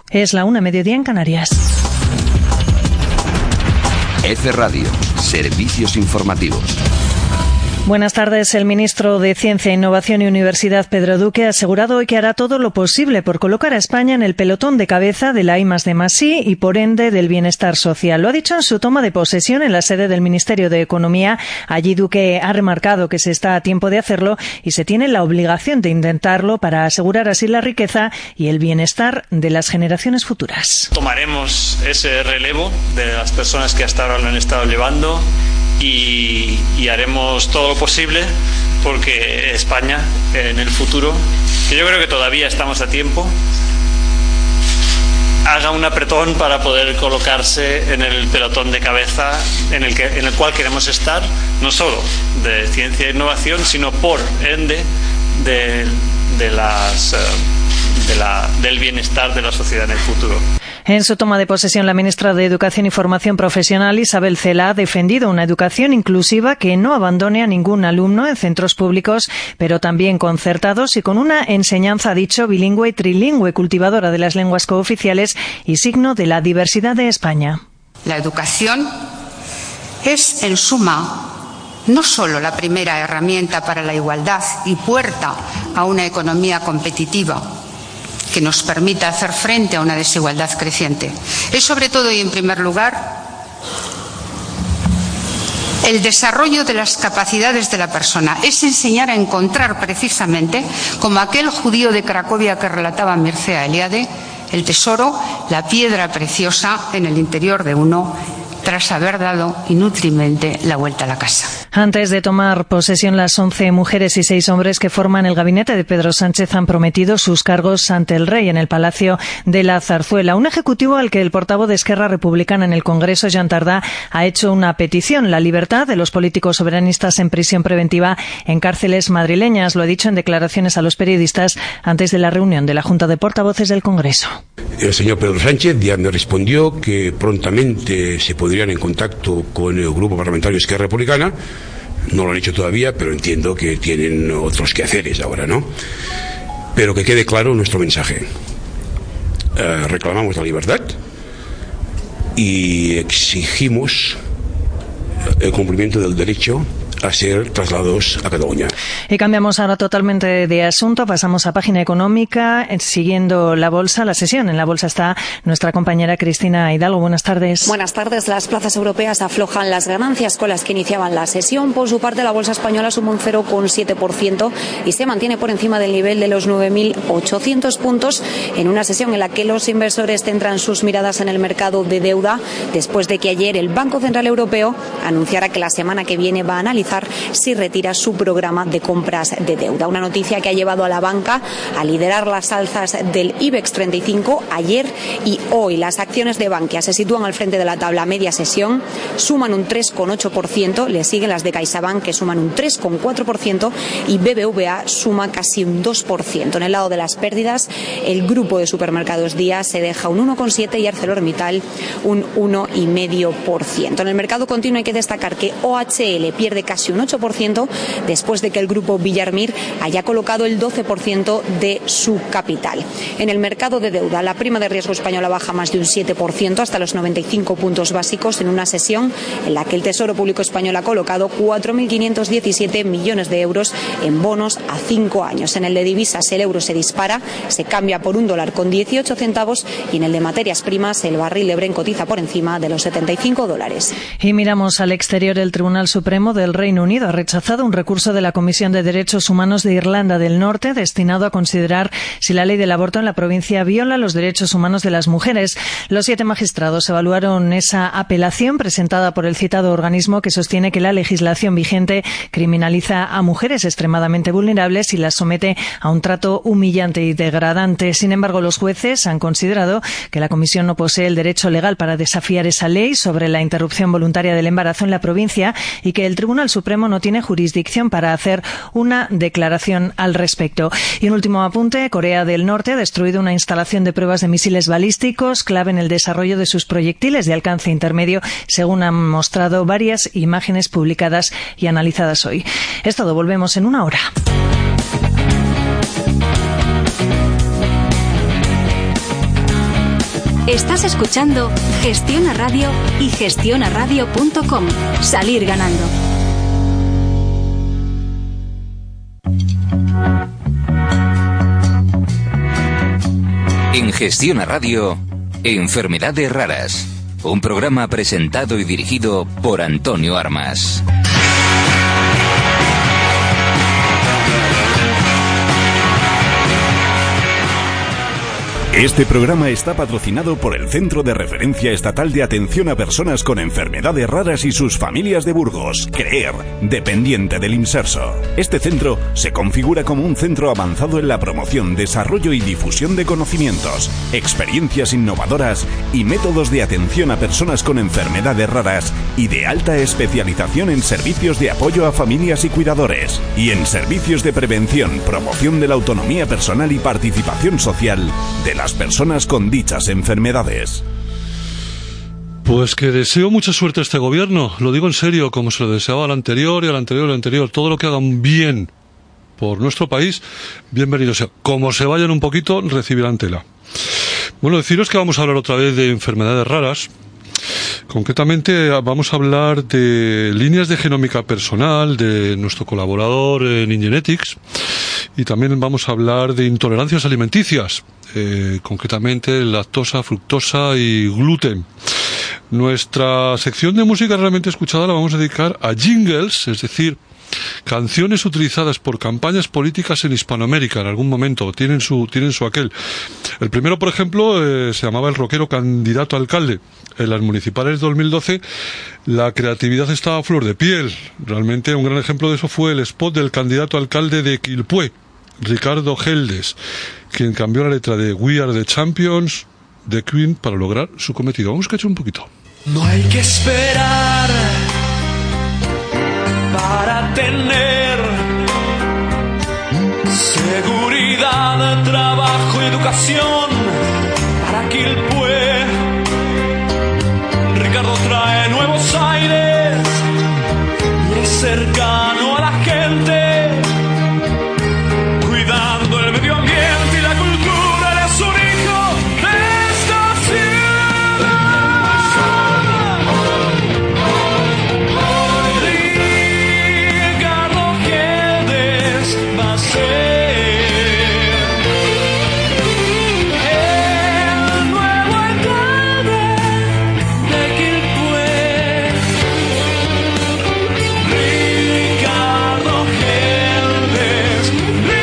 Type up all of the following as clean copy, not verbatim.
Es la 1:00 en Canarias. F Radio, servicios informativos. Buenas tardes. El ministro de Ciencia, Innovación y Universidad, Pedro Duque, ha asegurado hoy que hará todo lo posible por colocar a España en el pelotón de cabeza de la I+D+I y, por ende, del bienestar social. Lo ha dicho en su toma de posesión en la sede del Ministerio de Economía. Allí Duque ha remarcado que se está a tiempo de hacerlo y se tiene la obligación de intentarlo para asegurar así la riqueza y el bienestar de las generaciones futuras. Tomaremos ese relevo de las personas que hasta ahora lo han estado llevando y haremos todo lo posible porque España en el futuro, que yo creo que todavía estamos a tiempo, haga un apretón para poder colocarse en el pelotón de cabeza en el cual queremos estar, no solo de ciencia e innovación, sino por ende del bienestar de la sociedad en el futuro. En su toma de posesión, la ministra de Educación y Formación Profesional, Isabel Cela, ha defendido una educación inclusiva que no abandone a ningún alumno en centros públicos, pero también concertados y con una enseñanza, ha dicho, bilingüe y trilingüe, cultivadora de las lenguas cooficiales y signo de la diversidad de España. La educación es, en suma, no solo la primera herramienta para la igualdad y puerta a una economía competitiva que nos permita hacer frente a una desigualdad creciente. Es sobre todo y en primer lugar el desarrollo de las capacidades de la persona. Es enseñar a encontrar precisamente, como aquel judío de Cracovia que relataba Mircea Eliade, el tesoro, la piedra preciosa en el interior de uno, tras haber dado inútilmente la vuelta a la casa. Antes de tomar posesión, las 11 mujeres y 6 hombres que forman el gabinete de Pedro Sánchez han prometido sus cargos ante el rey en el Palacio de la Zarzuela. Un ejecutivo al que el portavoz de Esquerra Republicana en el Congreso, Jean Tardá, ha hecho una petición: la libertad de los políticos soberanistas en prisión preventiva en cárceles madrileñas. Lo ha dicho en declaraciones a los periodistas antes de la reunión de la Junta de Portavoces del Congreso. El señor Pedro Sánchez ya me respondió que prontamente se pondrían en contacto con el Grupo Parlamentario Esquerra Republicana. No lo han hecho todavía, pero entiendo que tienen otros quehaceres ahora, ¿no? Pero que quede claro nuestro mensaje. Reclamamos la libertad y exigimos el cumplimiento del derecho a ser trasladados a Cataluña. Y cambiamos ahora totalmente de asunto, pasamos a página económica, siguiendo la bolsa, la sesión. En la bolsa está nuestra compañera Cristina Hidalgo. Buenas tardes. Buenas tardes. Las plazas europeas aflojan las ganancias con las que iniciaban la sesión. Por su parte, la bolsa española suma un 0,7% y se mantiene por encima del nivel de los 9.800 puntos en una sesión en la que los inversores centran sus miradas en el mercado de deuda después de que ayer el Banco Central Europeo anunciara que la semana que viene va a analizar si retira su programa de compras de deuda. Una noticia que ha llevado a la banca a liderar las alzas del IBEX 35 ayer y hoy. Las acciones de Bankia se sitúan al frente de la tabla media sesión, suman un 3,8%, le siguen las de CaixaBank que suman un 3,4% y BBVA suma casi un 2%. En el lado de las pérdidas, el grupo de supermercados Día se deja un 1,7% y ArcelorMittal un 1,5%. En el mercado continuo hay que destacar que OHL pierde casi un 8% después de que el grupo Villarmir haya colocado el 12% de su capital. En el mercado de deuda, la prima de riesgo española baja más de un 7% hasta los 95 puntos básicos en una sesión en la que el Tesoro Público Español ha colocado 4.517 millones de euros en bonos a 5 años. En el de divisas el euro se dispara, se cambia por $1,18 y en el de materias primas el barril de Brent cotiza por encima de los $75. Y miramos al exterior. El Tribunal Supremo del Reino Unido ha rechazado un recurso de la Comisión de Derechos Humanos de Irlanda del Norte destinado a considerar si la ley del aborto en la provincia viola los derechos humanos de las mujeres. Los 7 magistrados evaluaron esa apelación presentada por el citado organismo, que sostiene que la legislación vigente criminaliza a mujeres extremadamente vulnerables y las somete a un trato humillante y degradante. Sin embargo, los jueces han considerado que la Comisión no posee el derecho legal para desafiar esa ley sobre la interrupción voluntaria del embarazo en la provincia y que el Tribunal Supremo no tiene jurisdicción para hacer una declaración al respecto. Y un último apunte: Corea del Norte ha destruido una instalación de pruebas de misiles balísticos clave en el desarrollo de sus proyectiles de alcance intermedio, según han mostrado varias imágenes publicadas y analizadas hoy. Es todo, volvemos en una hora. Estás escuchando Gestiona Radio y gestionaradio.com. Salir ganando. En Gestiona Radio, Enfermedades Raras. Un programa presentado y dirigido por Antonio Armas. Este programa está patrocinado por el Centro de Referencia Estatal de Atención a Personas con Enfermedades Raras y sus familias de Burgos, CREER, dependiente del Imserso. Este centro se configura como un centro avanzado en la promoción, desarrollo y difusión de conocimientos, experiencias innovadoras y métodos de atención a personas con enfermedades raras y de alta especialización en servicios de apoyo a familias y cuidadores, y en servicios de prevención, promoción de la autonomía personal y participación social de las personas con dichas enfermedades. Pues que deseo mucha suerte a este gobierno, lo digo en serio, como se lo deseaba al anterior y al anterior y al anterior. Todo lo que hagan bien por nuestro país, bienvenido sea. Como se vayan un poquito, recibirán tela. Bueno, deciros que vamos a hablar otra vez de enfermedades raras. Concretamente vamos a hablar de líneas de genómica personal de nuestro colaborador Ningenetics, y también vamos a hablar de intolerancias alimenticias, concretamente lactosa, fructosa y gluten. Nuestra sección de música realmente escuchada la vamos a dedicar a jingles, es decir, canciones utilizadas por campañas políticas en Hispanoamérica en algún momento, tienen su aquel. El primero, por ejemplo, se llamaba El rockero candidato a alcalde. En las municipales 2012 la creatividad estaba a flor de piel. Realmente un gran ejemplo de eso fue el spot del candidato a alcalde de Quilpué, Ricardo Geldes, quien cambió la letra de We Are the Champions de Queen para lograr su cometido. Vamos a escuchar un poquito. No hay que esperar para tener seguridad, trabajo y educación. Para Quilpué, Ricardo trae nuevos aires y es cercano a la gente, cuidando el medio ambiente y la cultura. Él es un hijo de esta ciudad. Ricardo Geldes va a ser el nuevo alcalde de Quilpué. Ricardo Geldes,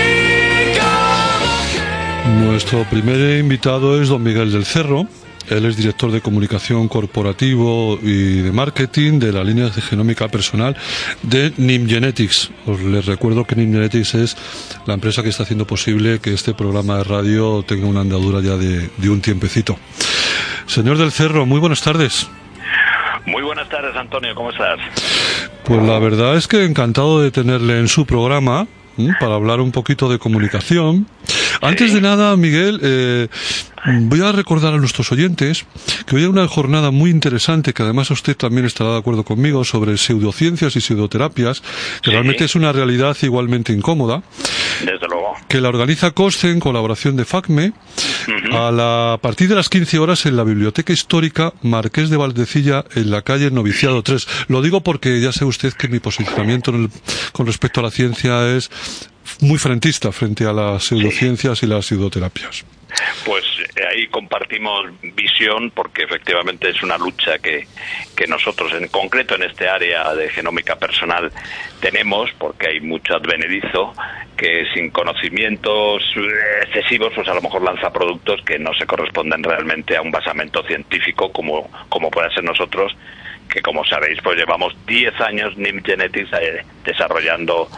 Nuestro primer invitado es don Miguel del Cerro. Él es director de comunicación corporativo y de marketing de la línea de genómica personal de Ningenetics. Les recuerdo que Ningenetics es la empresa que está haciendo posible que este programa de radio tenga una andadura ya de un tiempecito. Señor del Cerro, muy buenas tardes. Muy buenas tardes, Antonio, ¿cómo estás? Pues la verdad es que encantado de tenerle en su programa para hablar un poquito de comunicación. Antes de nada, Miguel, voy a recordar a nuestros oyentes que hoy hay una jornada muy interesante, que además usted también estará de acuerdo conmigo, sobre pseudociencias y pseudoterapias, que realmente es una realidad igualmente incómoda. Desde luego. Que la organiza COSCE en colaboración de FACME, a partir de las 15 horas en la Biblioteca Histórica Marqués de Valdecilla, en la calle Noviciado 3. Lo digo porque ya sabe usted que mi posicionamiento con respecto a la ciencia es muy frentista frente a las pseudociencias y las pseudoterapias. Pues ahí compartimos visión, porque efectivamente es una lucha que nosotros en concreto en este área de genómica personal tenemos, porque hay mucho advenedizo que sin conocimientos excesivos pues a lo mejor lanza productos que no se corresponden realmente a un basamento científico como puede ser nosotros, que como sabéis pues llevamos 10 años Ningenetics desarrollando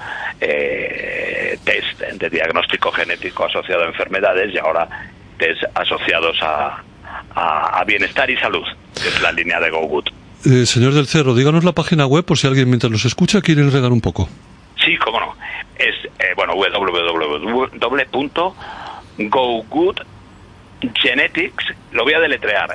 test de diagnóstico genético asociado a enfermedades, y ahora test asociados a bienestar y salud, que es la línea de GoGood. Señor del Cerro, díganos la página web por si alguien mientras nos escucha quiere enredar un poco. Sí, cómo no. Es www.gogoodgenetics, lo voy a deletrear,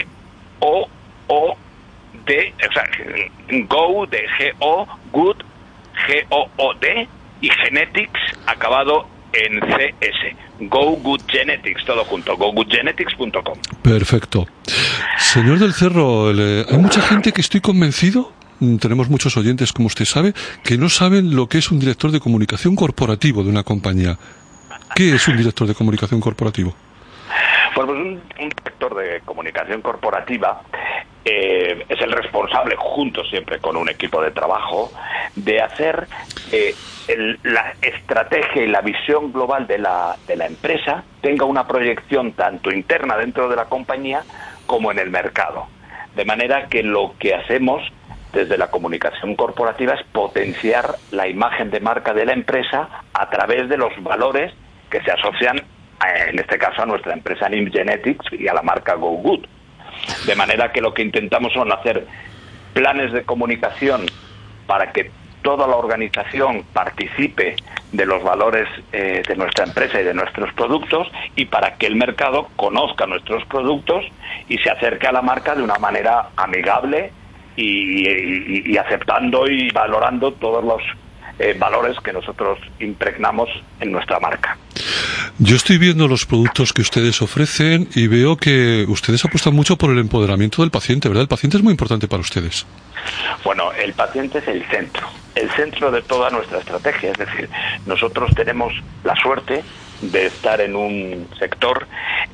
G-O-O-D, o sea, Go de G-O, Good, G-O-O-D, y Genetics, acabado en CS, Go Good Genetics, todo junto, gogoodgenetics.com. Perfecto. Señor del Cerro, hay mucha gente que estoy convencido, tenemos muchos oyentes, como usted sabe, que no saben lo que es un director de comunicación corporativo de una compañía. ¿Qué es un director de comunicación corporativo? Bueno, pues un director de comunicación corporativa es el responsable, junto siempre con un equipo de trabajo, de hacer la estrategia y la visión global de la empresa tenga una proyección tanto interna dentro de la compañía como en el mercado. De manera que lo que hacemos desde la comunicación corporativa es potenciar la imagen de marca de la empresa a través de los valores que se asocian, en este caso, a nuestra empresa NIM Genetics y a la marca Go Good. De manera que lo que intentamos son hacer planes de comunicación para que toda la organización participe de los valores de nuestra empresa y de nuestros productos, y para que el mercado conozca nuestros productos y se acerque a la marca de una manera amigable y aceptando y valorando todos los valores que nosotros impregnamos en nuestra marca. Yo estoy viendo los productos que ustedes ofrecen y veo que ustedes apuestan mucho por el empoderamiento del paciente, ¿verdad? El paciente es muy importante para ustedes. Bueno, el paciente es el centro de toda nuestra estrategia. Es decir, nosotros tenemos la suerte de estar en un sector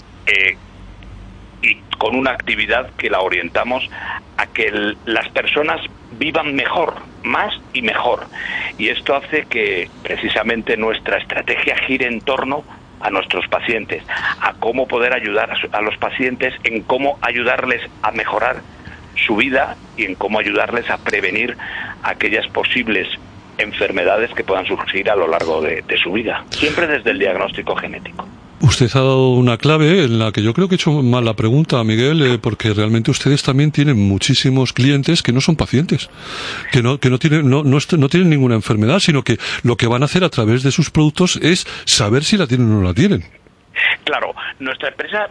y con una actividad que la orientamos a que las personas vivan mejor, más y mejor. Y esto hace que precisamente nuestra estrategia gire en torno a nuestros pacientes, a cómo poder ayudar a los pacientes, en cómo ayudarles a mejorar su vida y en cómo ayudarles a prevenir aquellas posibles enfermedades que puedan surgir a lo largo de su vida, siempre desde el diagnóstico genético. Usted ha dado una clave en la que yo creo que he hecho mal la pregunta, Miguel, porque realmente ustedes también tienen muchísimos clientes que no son pacientes, que no tienen ninguna enfermedad, sino que lo que van a hacer a través de sus productos es saber si la tienen o no la tienen. Claro, nuestra empresa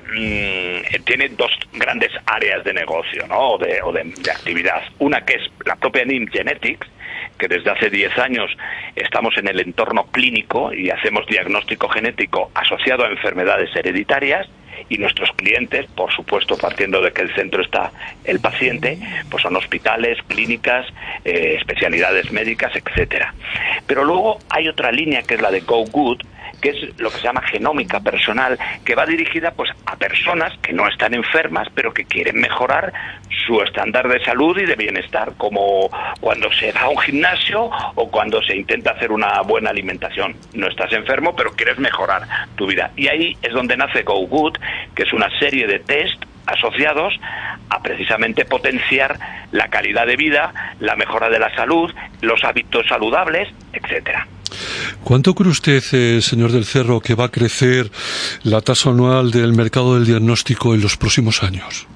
tiene dos grandes áreas de negocio, ¿no? o de actividad. Una que es la propia NIM Genetics, que desde hace 10 años estamos en el entorno clínico y hacemos diagnóstico genético asociado a enfermedades hereditarias, y nuestros clientes, por supuesto, partiendo de que el centro está el paciente, pues son hospitales, clínicas, especialidades médicas, etcétera. Pero luego hay otra línea que es la de Go Good, que es lo que se llama genómica personal, que va dirigida pues a personas que no están enfermas, pero que quieren mejorar su estándar de salud y de bienestar, como cuando se va a un gimnasio o cuando se intenta hacer una buena alimentación. No estás enfermo, pero quieres mejorar tu vida. Y ahí es donde nace Go Good, que es una serie de test asociados a precisamente potenciar la calidad de vida, la mejora de la salud, los hábitos saludables, etcétera. ¿Cuánto cree usted, señor del Cerro, que va a crecer la tasa anual del mercado del diagnóstico en los próximos años?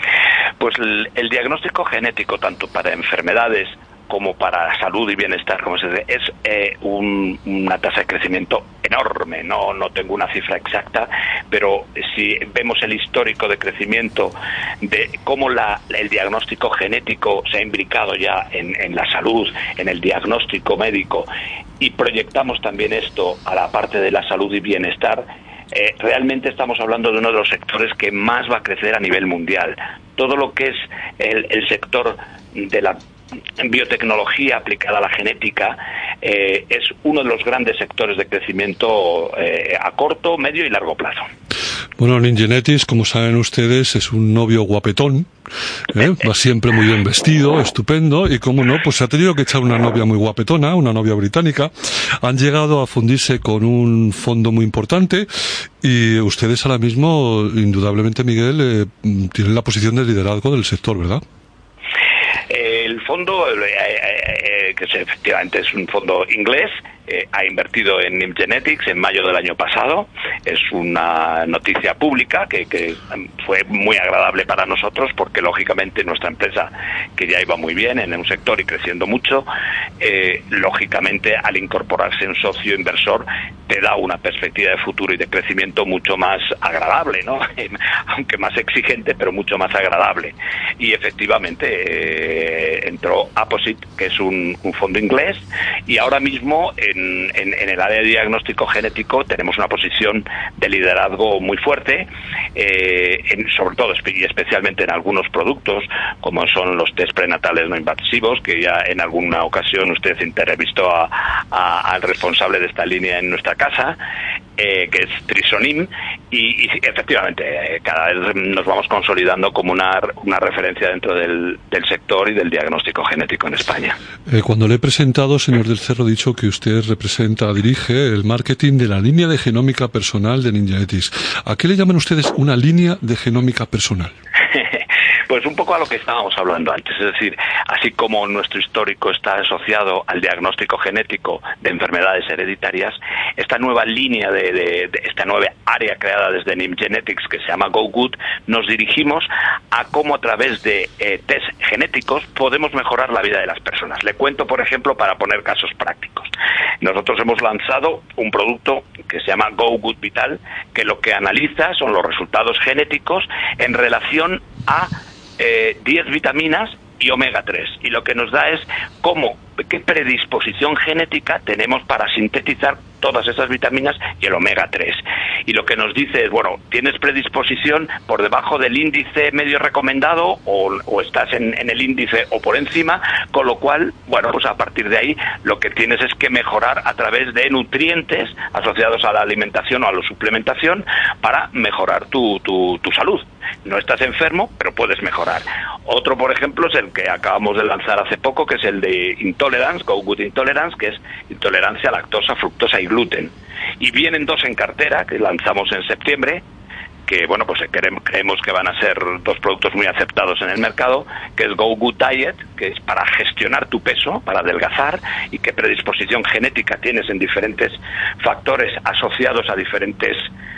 Pues el diagnóstico genético, tanto para enfermedades como para salud y bienestar, como se dice, es una tasa de crecimiento enorme. No tengo una cifra exacta, pero si vemos el histórico de crecimiento de cómo el diagnóstico genético se ha imbricado ya en la salud, en el diagnóstico médico, y proyectamos también esto a la parte de la salud y bienestar, realmente estamos hablando de uno de los sectores que más va a crecer a nivel mundial. Todo lo que es el sector de la biotecnología aplicada a la genética es uno de los grandes sectores de crecimiento a corto, medio y largo plazo. Bueno, NIM Genetics, como saben ustedes, es un novio guapetón, va siempre muy bien vestido, estupendo, y como no, pues se ha tenido que echar una novia muy guapetona, una novia británica. Han llegado a fundirse con un fondo muy importante y ustedes ahora mismo, indudablemente, Miguel, tienen la posición de liderazgo del sector, ¿verdad? El fondo, que efectivamente es un fondo inglés, ha invertido en NIM Genetics en mayo del año pasado. Es una noticia pública que fue muy agradable para nosotros, porque lógicamente nuestra empresa, que ya iba muy bien en un sector y creciendo mucho, lógicamente al incorporarse un socio inversor te da una perspectiva de futuro y de crecimiento mucho más agradable, ¿no? Aunque más exigente, pero mucho más agradable. Y efectivamente entró Apposite, que es un fondo inglés, y ahora mismo en en el área de diagnóstico genético tenemos una posición de liderazgo muy fuerte, sobre todo y especialmente en algunos productos, como son los test prenatales no invasivos, que ya en alguna ocasión usted entrevistó al responsable de esta línea en nuestra casa, que es Trisonim, y efectivamente cada vez nos vamos consolidando como una referencia dentro del sector y del diagnóstico genético en España. Cuando le he presentado, señor del Cerro, he dicho que usted dirige el marketing de la línea de genómica personal de Ningenetics. ¿A qué le llaman ustedes una línea de genómica personal? Pues un poco a lo que estábamos hablando antes, es decir, así como nuestro histórico está asociado al diagnóstico genético de enfermedades hereditarias, esta nueva línea de esta nueva área creada desde Ningenetics que se llama GoGood, nos dirigimos a cómo a través de test genéticos podemos mejorar la vida de las personas. Le cuento, por ejemplo, para poner casos prácticos. Nosotros hemos lanzado un producto que se llama GoGood Vital, que lo que analiza son los resultados genéticos en relación a 10 vitaminas y omega 3, y lo que nos da es qué predisposición genética tenemos para sintetizar todas esas vitaminas y el omega 3. Y lo que nos dice es, bueno, ¿tienes predisposición por debajo del índice medio recomendado o estás en el índice o por encima? Con lo cual, bueno, pues a partir de ahí lo que tienes es que mejorar a través de nutrientes asociados a la alimentación o a la suplementación para mejorar tu salud. No estás enfermo, pero puedes mejorar. Otro, por ejemplo, es el que acabamos de lanzar hace poco, que es el de Intolerance, GoGood Intolerance, que es intolerancia a lactosa, fructosa y gluten. Y vienen dos en cartera, que lanzamos en septiembre, que bueno, pues creemos que van a ser dos productos muy aceptados en el mercado, que es GoGood Diet, que es para gestionar tu peso, para adelgazar, y qué predisposición genética tienes en diferentes factores asociados a diferentes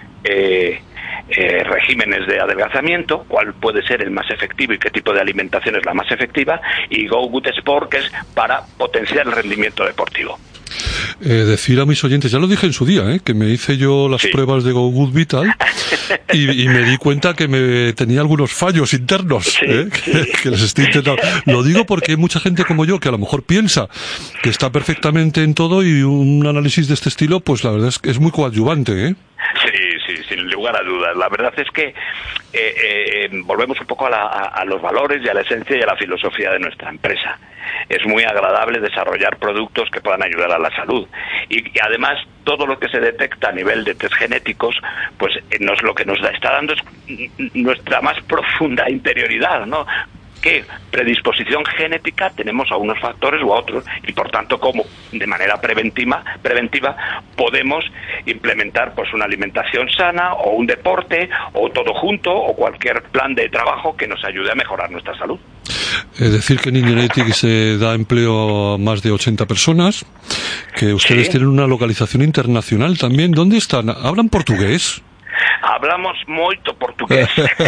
regímenes de adelgazamiento, cuál puede ser el más efectivo y qué tipo de alimentación es la más efectiva, y GoGood Sport, que es para potenciar el rendimiento deportivo. Decir a mis oyentes, ya lo dije en su día, que me hice yo las pruebas de GoGood Vital y me di cuenta que tenía algunos fallos internos, sí. Que les estoy intentando. Lo digo porque hay mucha gente como yo que a lo mejor piensa que está perfectamente en todo, y un análisis de este estilo, pues la verdad es que es muy coadyuvante, Sí, sin lugar a dudas. La verdad es que volvemos un poco a los valores y a la esencia y a la filosofía de nuestra empresa. Es muy agradable desarrollar productos que puedan ayudar a la salud. Y además, todo lo que se detecta a nivel de test genéticos, pues lo que nos está dando es nuestra más profunda interioridad, ¿no? ¿Qué predisposición genética tenemos a unos factores u a otros? Y por tanto, cómo de manera preventiva podemos implementar pues una alimentación sana o un deporte o todo junto o cualquier plan de trabajo que nos ayude a mejorar nuestra salud. Es decir, que Ningenetics da empleo a más de 80 personas, que ustedes tienen una localización internacional también. ¿Dónde están? ¿Hablan portugués? Hablamos moito portugués.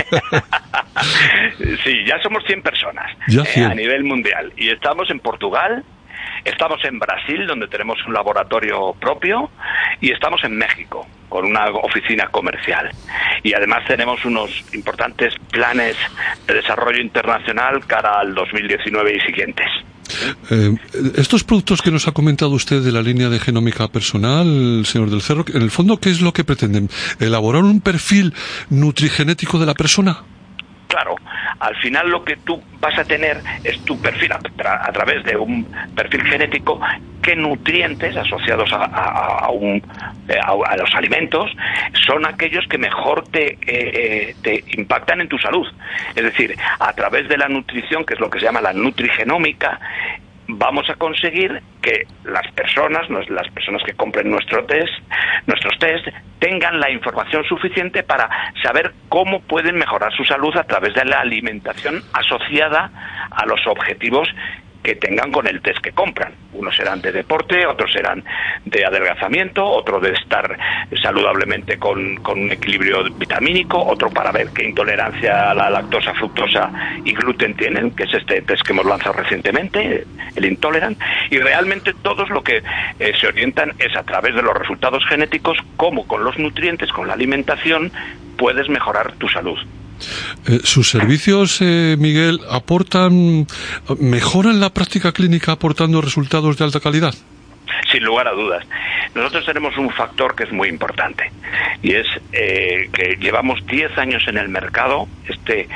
Sí, ya somos 100 personas a nivel mundial. Y estamos en Portugal, estamos en Brasil, donde tenemos un laboratorio propio, y estamos en México, con una oficina comercial. Y además tenemos unos importantes planes de desarrollo internacional cara al 2019 y siguientes. Estos productos que nos ha comentado usted de la línea de genómica personal, señor del Cerro, en el fondo, ¿qué es lo que pretenden? ¿Elaborar un perfil nutrigenético de la persona? Claro, al final lo que tú vas a tener es tu perfil a través de un perfil genético, qué nutrientes asociados a los alimentos son aquellos que mejor te impactan en tu salud. Es decir, a través de la nutrición, que es lo que se llama la nutrigenómica, vamos a conseguir que las personas que compren nuestros test tengan la información suficiente para saber cómo pueden mejorar su salud a través de la alimentación asociada a los objetivos que tengan con el test que compran. Unos serán de deporte, otros serán de adelgazamiento, otro de estar saludablemente con un equilibrio vitamínico, otro para ver qué intolerancia a la lactosa, fructosa y gluten tienen, que es este test que hemos lanzado recientemente, el Intolerant. Y realmente todos lo que se orientan es a través de los resultados genéticos, cómo con los nutrientes, con la alimentación, puedes mejorar tu salud. ¿Sus servicios, Miguel, mejoran la práctica clínica aportando resultados de alta calidad? sin lugar a dudas. Nosotros tenemos un factor que es muy importante, y es que llevamos 10 años en el mercado. Este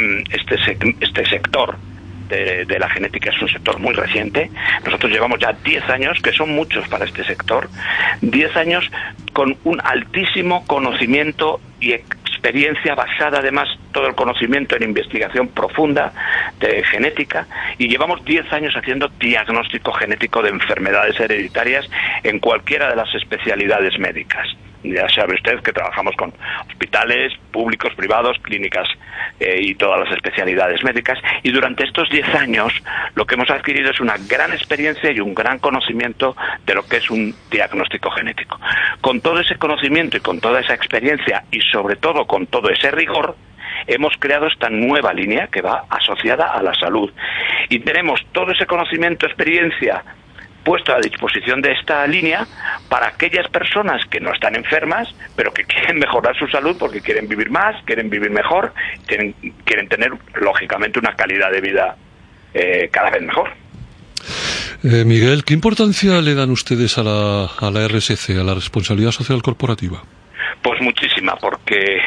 sector de la genética es un sector muy reciente. Nosotros llevamos ya 10 años, que son muchos para este sector, 10 años con un altísimo conocimiento y experiencia basada, además, todo el conocimiento en investigación profunda de genética, y llevamos 10 años haciendo diagnóstico genético de enfermedades hereditarias en cualquiera de las especialidades médicas. Ya sabe usted que trabajamos con hospitales públicos, privados, clínicas y todas las especialidades médicas, y durante estos 10 años lo que hemos adquirido es una gran experiencia y un gran conocimiento de lo que es un diagnóstico genético. Con todo ese conocimiento y con toda esa experiencia, y sobre todo con todo ese rigor, hemos creado esta nueva línea que va asociada a la salud, y tenemos todo ese conocimiento, experiencia puesto a disposición de esta línea para aquellas personas que no están enfermas, pero que quieren mejorar su salud porque quieren vivir más, quieren vivir mejor, quieren tener, lógicamente, una calidad de vida cada vez mejor. Miguel, ¿qué importancia le dan ustedes a la RSC, a la responsabilidad social corporativa? Pues muchísima, porque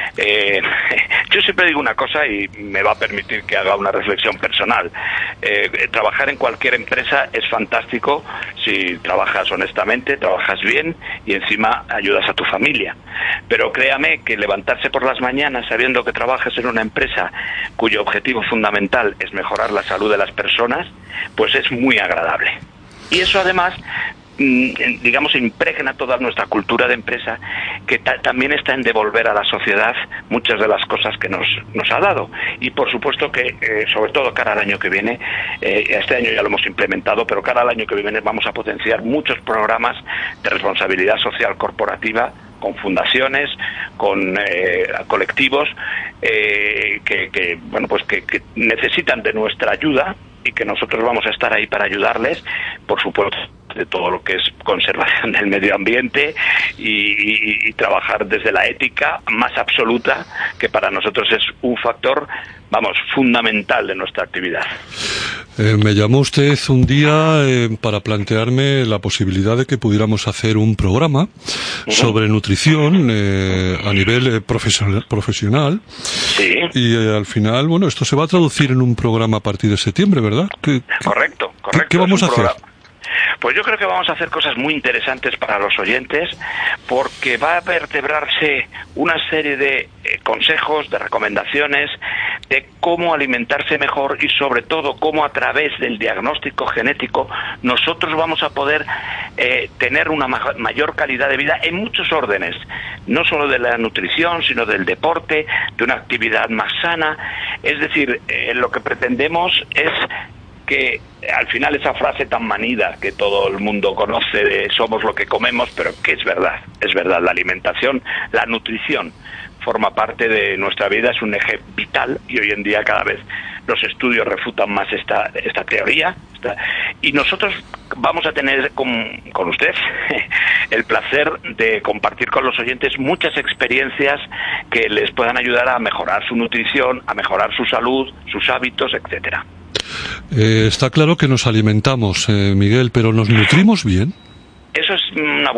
yo siempre digo una cosa y me va a permitir que haga una reflexión personal. Trabajar en cualquier empresa es fantástico si trabajas honestamente, trabajas bien y encima ayudas a tu familia. Pero créame que levantarse por las mañanas sabiendo que trabajas en una empresa cuyo objetivo fundamental es mejorar la salud de las personas, pues es muy agradable. Y eso además, digamos, impregna toda nuestra cultura de empresa, que también está en devolver a la sociedad muchas de las cosas que nos ha dado. Y por supuesto que, sobre todo cara al año que viene, este año ya lo hemos implementado, pero cara al año que viene vamos a potenciar muchos programas de responsabilidad social corporativa, con fundaciones, con colectivos que necesitan de nuestra ayuda, y que nosotros vamos a estar ahí para ayudarles, por supuesto, de todo lo que es conservación del medio ambiente y trabajar desde la ética más absoluta, que para nosotros es un factor, fundamental de nuestra actividad. Me llamó usted un día para plantearme la posibilidad de que pudiéramos hacer un programa sobre nutrición a nivel profesional. Sí. Y al final, esto se va a traducir en un programa a partir de septiembre, ¿verdad? Correcto. ¿Qué vamos a hacer? Pues yo creo que vamos a hacer cosas muy interesantes para los oyentes, porque va a vertebrarse una serie de consejos, de recomendaciones de cómo alimentarse mejor, y sobre todo cómo a través del diagnóstico genético nosotros vamos a poder tener una mayor calidad de vida en muchos órdenes, no solo de la nutrición, sino del deporte, de una actividad más sana. Es decir, lo que pretendemos es que al final esa frase tan manida que todo el mundo conoce de somos lo que comemos, pero que es verdad, la alimentación, la nutrición forma parte de nuestra vida, es un eje vital, y hoy en día cada vez los estudios refutan más esta teoría, y nosotros vamos a tener con usted el placer de compartir con los oyentes muchas experiencias que les puedan ayudar a mejorar su nutrición, a mejorar su salud, sus hábitos, etcétera. Está claro que nos alimentamos, Miguel, pero ¿nos nutrimos bien? Eso es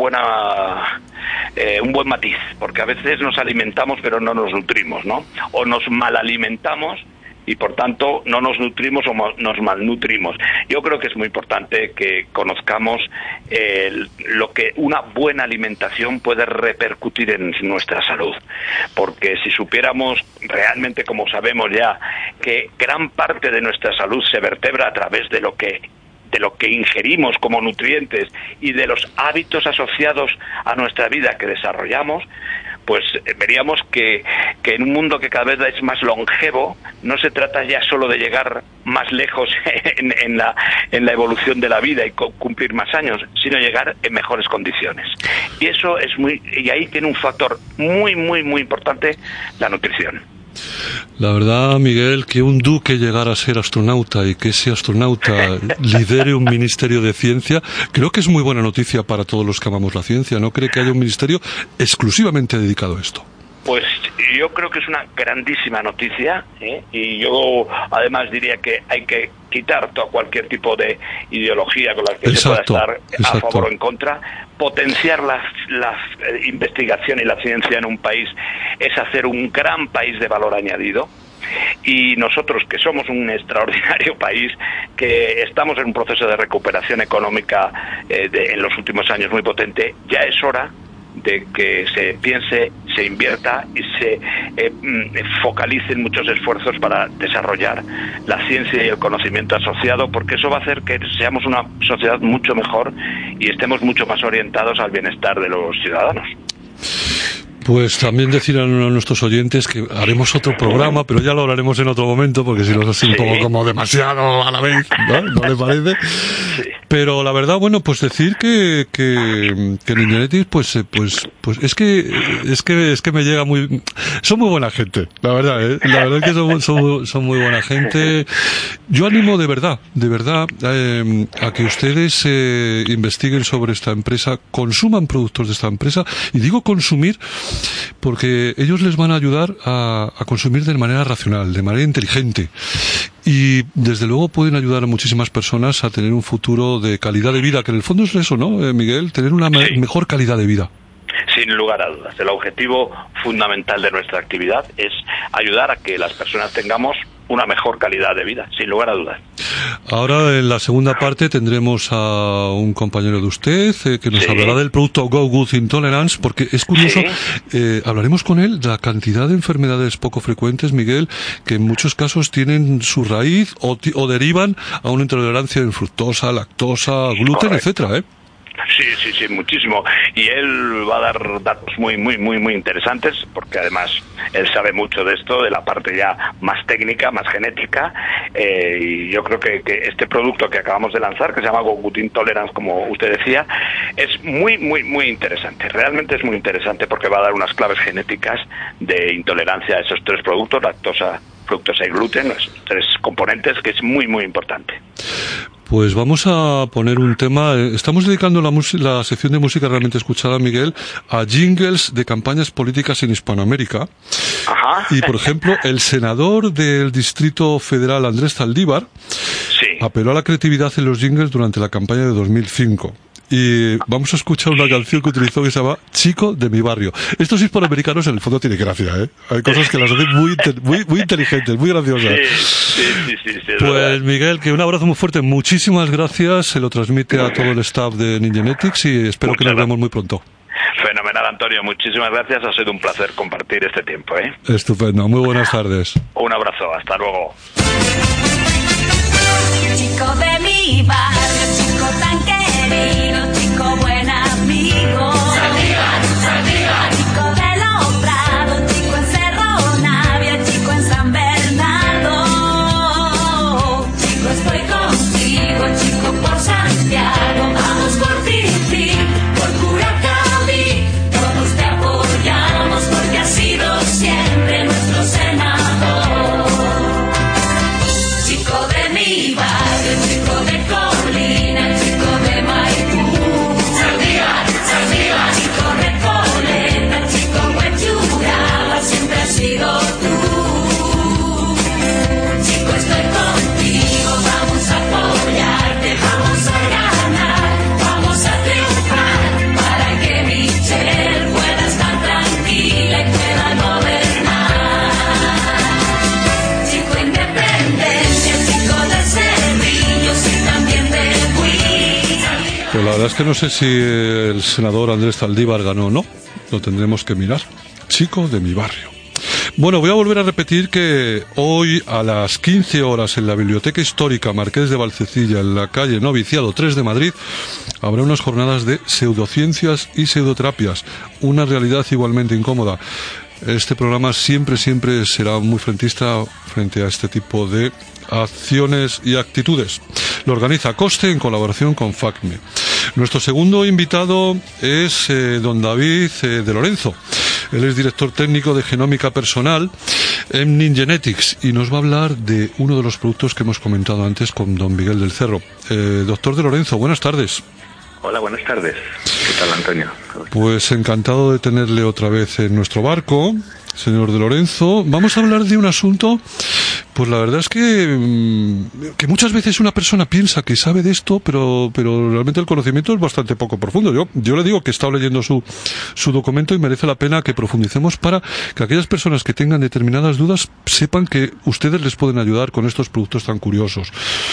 un buen matiz, porque a veces nos alimentamos pero no nos nutrimos, ¿no? O nos malalimentamos y por tanto no nos nutrimos o nos malnutrimos. Yo creo que es muy importante que conozcamos lo que una buena alimentación puede repercutir en nuestra salud, porque si supiéramos realmente, como sabemos ya, que gran parte de nuestra salud se vertebra a través de lo que ingerimos como nutrientes y de los hábitos asociados a nuestra vida que desarrollamos, pues veríamos que en un mundo que cada vez es más longevo, no se trata ya solo de llegar más lejos en la evolución de la vida y cumplir más años, sino llegar en mejores condiciones. Y eso y ahí tiene un factor muy, muy, muy importante, la nutrición. La verdad, Miguel, que un duque llegara a ser astronauta y que ese astronauta lidere un ministerio de ciencia, creo que es muy buena noticia para todos los que amamos la ciencia. ¿No cree que haya un ministerio exclusivamente dedicado a esto? Pues yo creo que es una grandísima noticia, y yo además diría que hay que quitar todo cualquier tipo de ideología con la que se pueda estar a favor o en contra. Potenciar la investigación y la ciencia en un país es hacer un gran país de valor añadido. Y nosotros, que somos un extraordinario país, que estamos en un proceso de recuperación económica en los últimos años muy potente, ya es hora de que se piense, se invierta y se focalicen muchos esfuerzos para desarrollar la ciencia y el conocimiento asociado, porque eso va a hacer que seamos una sociedad mucho mejor y estemos mucho más orientados al bienestar de los ciudadanos. Pues también decir a nuestros oyentes que haremos otro programa, pero ya lo hablaremos en otro momento, porque si no es un poco como demasiado a la vez, ¿no les parece? Sí. Pero la verdad, bueno, pues decir que Ningenetics, pues es que me llega muy, son muy buena gente, la verdad es que son muy buena gente. Yo animo de verdad, a que ustedes investiguen sobre esta empresa, consuman productos de esta empresa, y digo consumir porque ellos les van a ayudar a consumir de manera racional, de manera inteligente, y desde luego pueden ayudar a muchísimas personas a tener un futuro de calidad de vida, que en el fondo es eso, ¿no, Miguel? Tener una mejor calidad de vida. Sin lugar a dudas. El objetivo fundamental de nuestra actividad es ayudar a que las personas tengamos una mejor calidad de vida, sin lugar a dudas. Ahora, en la segunda parte, tendremos a un compañero de usted que nos hablará del producto Go Good Intolerance, porque es curioso, hablaremos con él de la cantidad de enfermedades poco frecuentes, Miguel, que en muchos casos tienen su raíz o derivan a una intolerancia en fructosa, lactosa, gluten, etcétera, Sí, muchísimo. Y él va a dar datos muy interesantes, porque además él sabe mucho de esto, de la parte ya más técnica, más genética, y yo creo que este producto que acabamos de lanzar, que se llama Go Good Intolerance, como usted decía, es muy interesante. Realmente es muy interesante, porque va a dar unas claves genéticas de intolerancia a esos tres productos, lactosa, fructosa y gluten, los tres componentes, que es muy importante. Pues vamos a poner un tema. Estamos dedicando la sección de música realmente escuchada, Miguel, a jingles de campañas políticas en Hispanoamérica. Ajá. Y, por ejemplo, el senador del Distrito Federal, Andrés Zaldívar, apeló a la creatividad en los jingles durante la campaña de 2005. Y vamos a escuchar una canción que utilizó que se llama Chico de mi barrio. Estos hispanoamericanos en el fondo tienen gracia, Hay cosas que las hacen muy inteligentes, muy graciosas. Sí, pues Miguel, que un abrazo muy fuerte, muchísimas gracias, se lo transmite a todo el staff de Ningenetics y espero que nos vemos muy pronto. Fenomenal, Antonio, muchísimas gracias, ha sido un placer compartir este tiempo, Estupendo, muy buenas tardes. Un abrazo, hasta luego. Chico de mi barrio, chico tan querido, chico buen amigo. Saldívar. Chico de los Prados, chico en Cerro Navia, chico en San Bernardo. Chico, estoy contigo, chico por Santiago, vamos por Pimpín, por Curacaví, todos te apoyamos porque has sido siempre nuestro senador. Chico de mi barrio, chico de Colina, chico de Maipú. Saldívar. Chico Recoleta, chico Huechuraba, siempre has sido tú. Chico, estoy contigo, vamos a apoyarte, vamos a ganar, vamos a triunfar, para que Michelle pueda estar tranquila y pueda gobernar. Chico Independencia, chico de Cerrillos y también de Huí. Pues la verdad es que no sé si el senador Andrés Zaldívar ganó o no, lo tendremos que mirar. Chico de mi barrio. Bueno, voy a volver a repetir que hoy a las 15 horas en la Biblioteca Histórica Marqués de Valcecilla, en la calle Noviciado 3 de Madrid, habrá unas jornadas de pseudociencias y pseudoterapias, una realidad igualmente incómoda. Este programa siempre será muy frentista frente a este tipo de acciones y actitudes. Lo organiza COSTE en colaboración con FACME. Nuestro segundo invitado es don David de Lorenzo. Él es director técnico de genómica personal en Ningenetics y nos va a hablar de uno de los productos que hemos comentado antes con don Miguel del Cerro. Doctor de Lorenzo, buenas tardes. Hola, buenas tardes. ¿Qué tal, Antonio? Pues encantado de tenerle otra vez en nuestro barco señor de Lorenzo. Vamos a hablar de un asunto, pues la verdad es que muchas veces una persona piensa que sabe de esto, pero realmente el conocimiento es bastante poco profundo. Yo le digo que he estado leyendo su documento y merece la pena que profundicemos para que aquellas personas que tengan determinadas dudas sepan que ustedes les pueden ayudar con estos productos tan curiosos.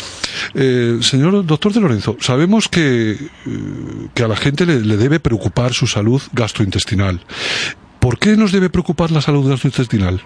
Señor doctor de Lorenzo, sabemos que a la gente le debe preocupar su salud gastrointestinal. ¿Por qué nos debe preocupar la salud gastrointestinal?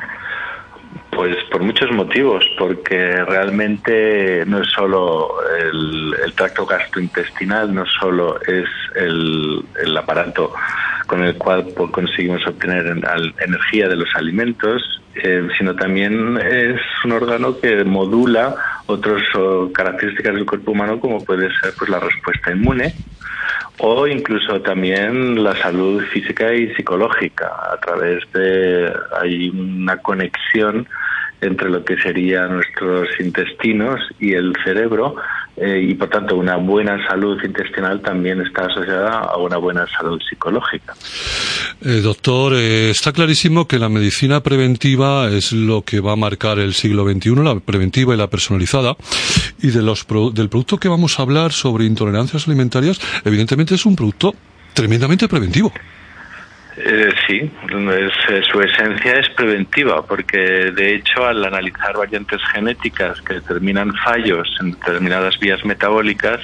Pues por muchos motivos, porque realmente no es solo el tracto gastrointestinal, no solo es el aparato con el cual conseguimos obtener energía de los alimentos, sino también es un órgano que modula otras características del cuerpo humano, como puede ser pues la respuesta inmune o incluso también la salud física y psicológica. A través de hay una conexión entre lo que serían nuestros intestinos y el cerebro, y por tanto una buena salud intestinal también está asociada a una buena salud psicológica. Doctor, está clarísimo que la medicina preventiva es lo que va a marcar el siglo XXI, la preventiva y la personalizada, y del producto que vamos a hablar sobre intolerancias alimentarias, evidentemente es un producto tremendamente preventivo. Sí, su esencia es preventiva, porque de hecho al analizar variantes genéticas que determinan fallos en determinadas vías metabólicas,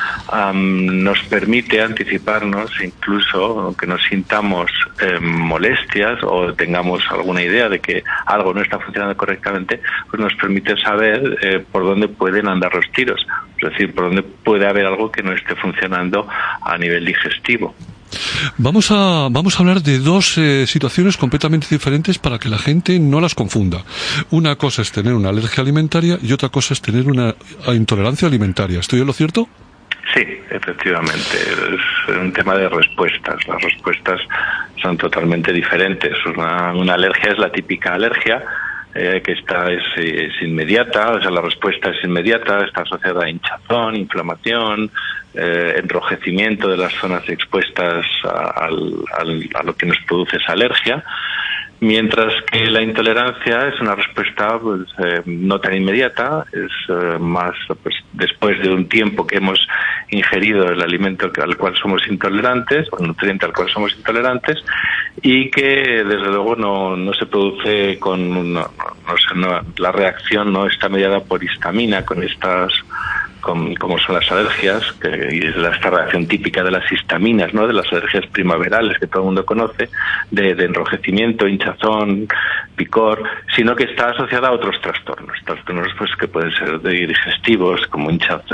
nos permite anticiparnos, incluso aunque nos sintamos molestias o tengamos alguna idea de que algo no está funcionando correctamente, pues nos permite saber por dónde pueden andar los tiros, es decir, por dónde puede haber algo que no esté funcionando a nivel digestivo. Vamos a hablar de dos situaciones completamente diferentes para que la gente no las confunda. Una cosa es tener una alergia alimentaria y otra cosa es tener una intolerancia alimentaria. ¿Estoy en lo cierto? Sí, efectivamente. Es un tema de respuestas. Las respuestas son totalmente diferentes. Una alergia es la típica alergia, que es inmediata, o sea, la respuesta es inmediata, está asociada a hinchazón, inflamación, enrojecimiento de las zonas expuestas a lo que nos produce esa alergia, mientras que la intolerancia es una respuesta no tan inmediata, es más pues, después de un tiempo que hemos ingerido el alimento al cual somos intolerantes, o el nutriente al cual somos intolerantes, y que desde luego no se produce la reacción no está mediada por histamina como son las alergias, y es esta reacción típica de las histaminas, ¿no? De las alergias primaverales que todo el mundo conoce, de enrojecimiento, hinchazón, picor, sino que está asociada a otros trastornos pues que pueden ser digestivos, como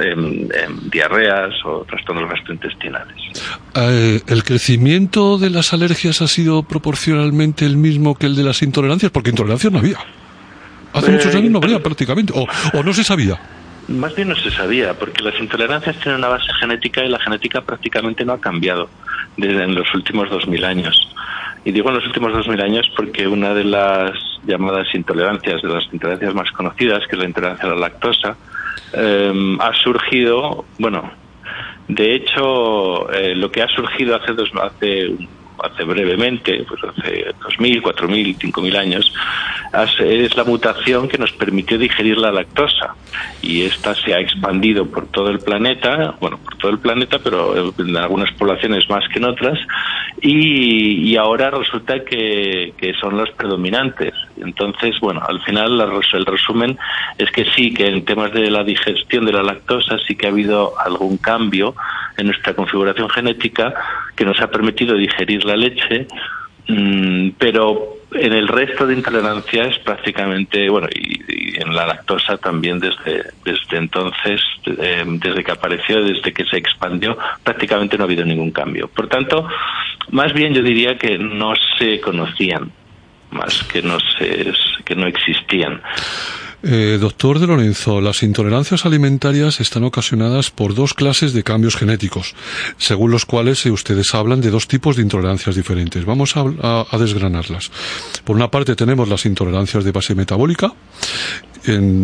diarreas o trastornos gastrointestinales. ¿El crecimiento de las alergias ha sido proporcionalmente el mismo que el de las intolerancias? Porque intolerancias no había. Hace muchos años no había prácticamente, o no se sabía. Más bien no se sabía, porque las intolerancias tienen una base genética y la genética prácticamente no ha cambiado desde en los últimos 2000 años. Y digo en los últimos 2000 años porque una de las llamadas intolerancias, de las intolerancias más conocidas, que es la intolerancia a la lactosa, ha surgido, de hecho, lo que ha surgido hace brevemente, pues hace 2.000, 4.000, 5.000 años, es la mutación que nos permitió digerir la lactosa, y esta se ha expandido por todo el planeta, pero en algunas poblaciones más que en otras, y ahora resulta que son los predominantes. Entonces, al final el resumen es que sí, que en temas de la digestión de la lactosa sí que ha habido algún cambio en nuestra configuración genética que nos ha permitido digerir la leche, pero en el resto de intolerancias prácticamente, y en la lactosa también desde entonces, desde que apareció, desde que se expandió, prácticamente no ha habido ningún cambio. Por tanto, más bien yo diría que no se conocían, más que no existían. Doctor de Lorenzo, las intolerancias alimentarias están ocasionadas por dos clases de cambios genéticos, según los cuales ustedes hablan de dos tipos de intolerancias diferentes. Vamos a desgranarlas. Por una parte tenemos las intolerancias de base metabólica,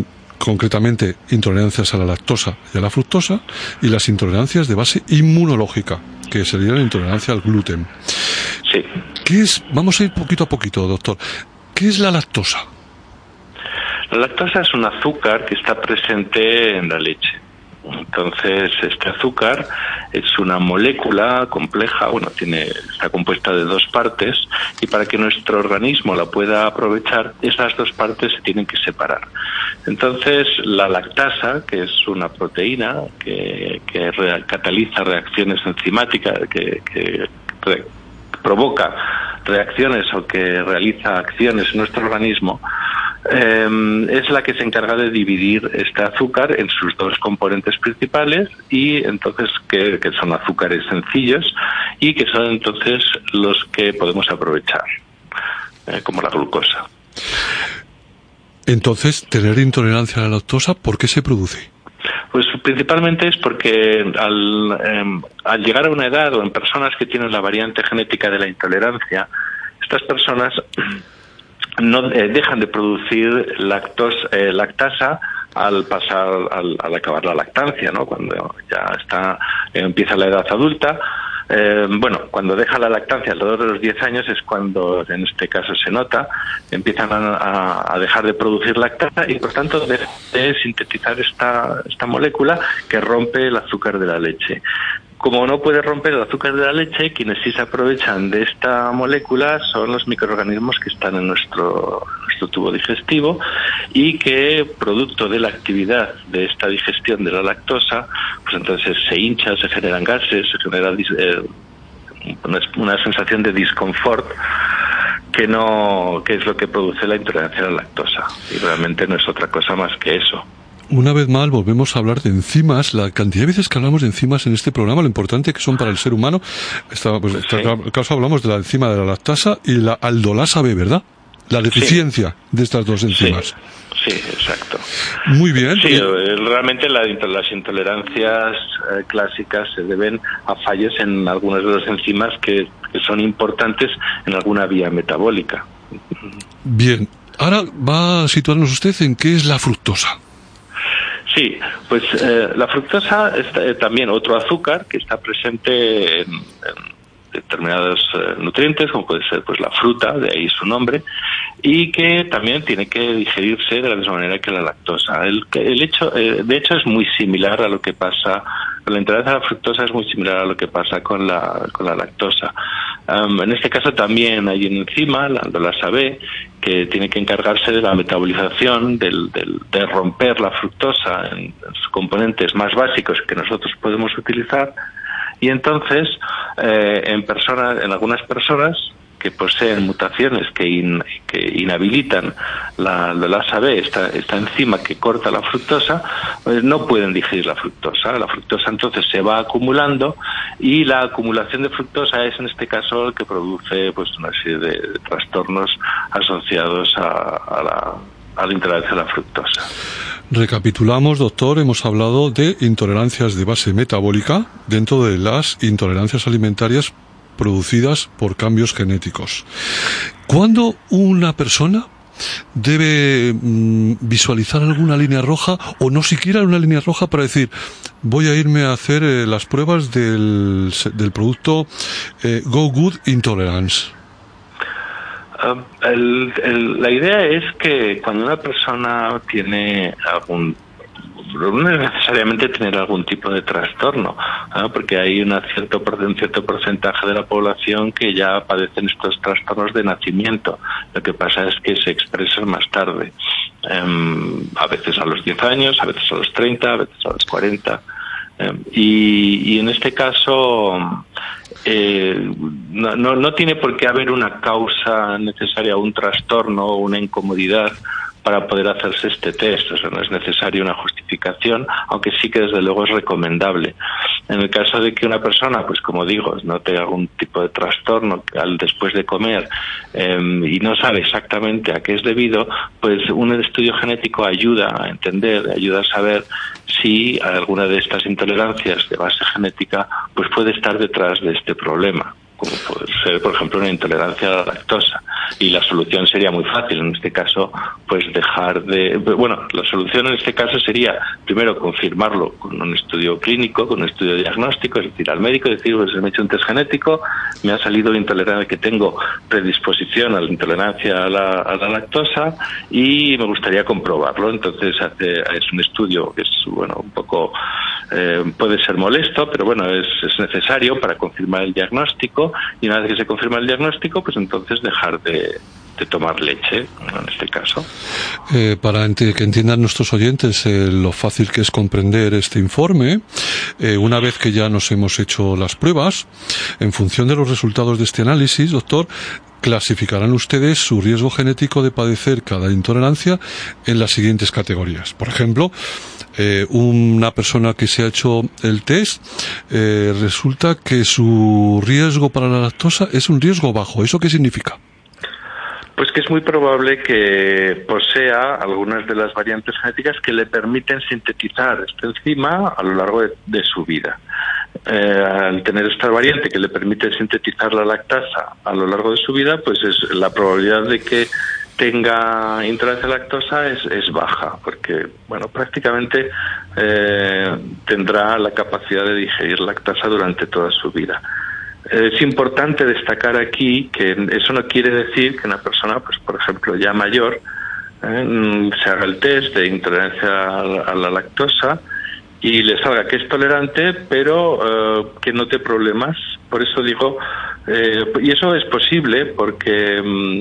concretamente intolerancias a la lactosa y a la fructosa, y las intolerancias de base inmunológica, que sería la intolerancia al gluten. Sí. ¿Qué es? Vamos a ir poquito a poquito, doctor. ¿Qué es la lactosa? La lactosa es un azúcar que está presente en la leche. Entonces, este azúcar es una molécula compleja, está compuesta de 2 partes, y para que nuestro organismo la pueda aprovechar, esas 2 partes se tienen que separar. Entonces, la lactasa, que es una proteína que cataliza reacciones enzimáticas, que provoca reacciones o que realiza acciones en nuestro organismo, es la que se encarga de dividir este azúcar en sus 2 componentes principales, y entonces que son azúcares sencillos y que son entonces los que podemos aprovechar, como la glucosa. Entonces, tener intolerancia a la lactosa, ¿por qué se produce? Pues principalmente es porque al llegar a una edad, o en personas que tienen la variante genética de la intolerancia, estas personas no dejan de producir lactasa al acabar la lactancia, ¿no? Cuando ya empieza la edad adulta. Cuando deja la lactancia alrededor de los 10 años es cuando, en este caso, se nota, empiezan a dejar de producir lactasa y, por tanto, de sintetizar esta molécula que rompe el azúcar de la leche. Como no puede romper el azúcar de la leche, quienes sí se aprovechan de esta molécula son los microorganismos que están en nuestro tubo digestivo, y que, producto de la actividad de esta digestión de la lactosa, pues entonces se hincha, se generan gases, se genera una sensación de disconfort que es lo que produce la intolerancia a la lactosa, y realmente no es otra cosa más que eso. Una vez más volvemos a hablar de enzimas. La cantidad de veces que hablamos de enzimas en este programa, lo importante que son para el ser humano. En este caso hablamos de la enzima de la lactasa y la aldolasa B, ¿verdad? La deficiencia de estas 2 enzimas. Sí, exacto. Muy bien. Sí, realmente las intolerancias clásicas se deben a fallos en algunas de las enzimas que son importantes en alguna vía metabólica. Bien. Ahora va a situarnos usted en qué es la fructosa. Sí, pues la fructosa es también otro azúcar que está presente en determinados nutrientes, como puede ser pues la fruta, de ahí su nombre, y que también tiene que digerirse de la misma manera que la lactosa. De hecho, es muy similar a lo que pasa con la intolerancia a la fructosa, es muy similar a lo que pasa con la lactosa. En este caso también hay una enzima, la aldolasa B, que tiene que encargarse de la metabolización, de romper la fructosa en sus componentes más básicos que nosotros podemos utilizar, y entonces en algunas personas que poseen mutaciones que inhabilitan la aldolasa B, esta enzima que corta la fructosa, pues no pueden digerir la fructosa. La fructosa entonces se va acumulando, y la acumulación de fructosa es en este caso el que produce pues una serie de trastornos asociados a la intolerancia a la fructosa. Recapitulamos, doctor, hemos hablado de intolerancias de base metabólica dentro de las intolerancias alimentarias producidas por cambios genéticos. ¿Cuándo una persona debe visualizar alguna línea roja, o no siquiera una línea roja, para decir voy a irme a hacer las pruebas del producto Go Good Intolerance? La idea es que cuando una persona tiene no es necesariamente tener algún tipo de trastorno, ¿no? Porque hay un cierto porcentaje de la población que ya padecen estos trastornos de nacimiento. Lo que pasa es que se expresan más tarde, a veces a los 10 años, a veces a los 30, a veces a los 40. Y en este caso no tiene por qué haber una causa necesaria, un trastorno o una incomodidad para poder hacerse este test. O sea, no es necesaria una justificación, aunque sí que desde luego es recomendable. En el caso de que una persona, pues como digo, no tenga algún tipo de trastorno después de comer y no sabe exactamente a qué es debido, pues un estudio genético ayuda a entender, ayuda a saber si alguna de estas intolerancias de base genética pues puede estar detrás de este problema, como puede ser, por ejemplo, una intolerancia a la lactosa. Y la solución sería muy fácil, en este caso, pues la solución en este caso sería, primero, confirmarlo con un estudio clínico, con un estudio diagnóstico, es decir, al médico decir, pues me he hecho un test genético, me ha salido intolerancia, que tengo predisposición a la intolerancia a la lactosa y me gustaría comprobarlo. Entonces es un estudio que es, bueno, un poco puede ser molesto, pero bueno, es necesario para confirmar el diagnóstico, y una vez que se confirma el diagnóstico, pues entonces dejar de tomar leche, en este caso. Para que entiendan nuestros oyentes lo fácil que es comprender este informe, una vez que ya nos hemos hecho las pruebas, en función de los resultados de este análisis, doctor, clasificarán ustedes su riesgo genético de padecer cada intolerancia en las siguientes categorías. Por ejemplo, una persona que se ha hecho el test, resulta que su riesgo para la lactosa es un riesgo bajo. ¿Eso qué significa? Pues que es muy probable que posea algunas de las variantes genéticas que le permiten sintetizar esta enzima a lo largo de su vida. Al tener esta variante que le permite sintetizar la lactasa a lo largo de su vida, pues la probabilidad de que tenga intolerancia a la lactosa es baja, porque bueno, prácticamente tendrá la capacidad de digerir lactasa durante toda su vida. Es importante destacar aquí que eso no quiere decir que una persona, pues por ejemplo ya mayor, se haga el test de intolerancia a la lactosa y le salga que es tolerante, pero que no te problemas. Por eso digo, y eso es posible porque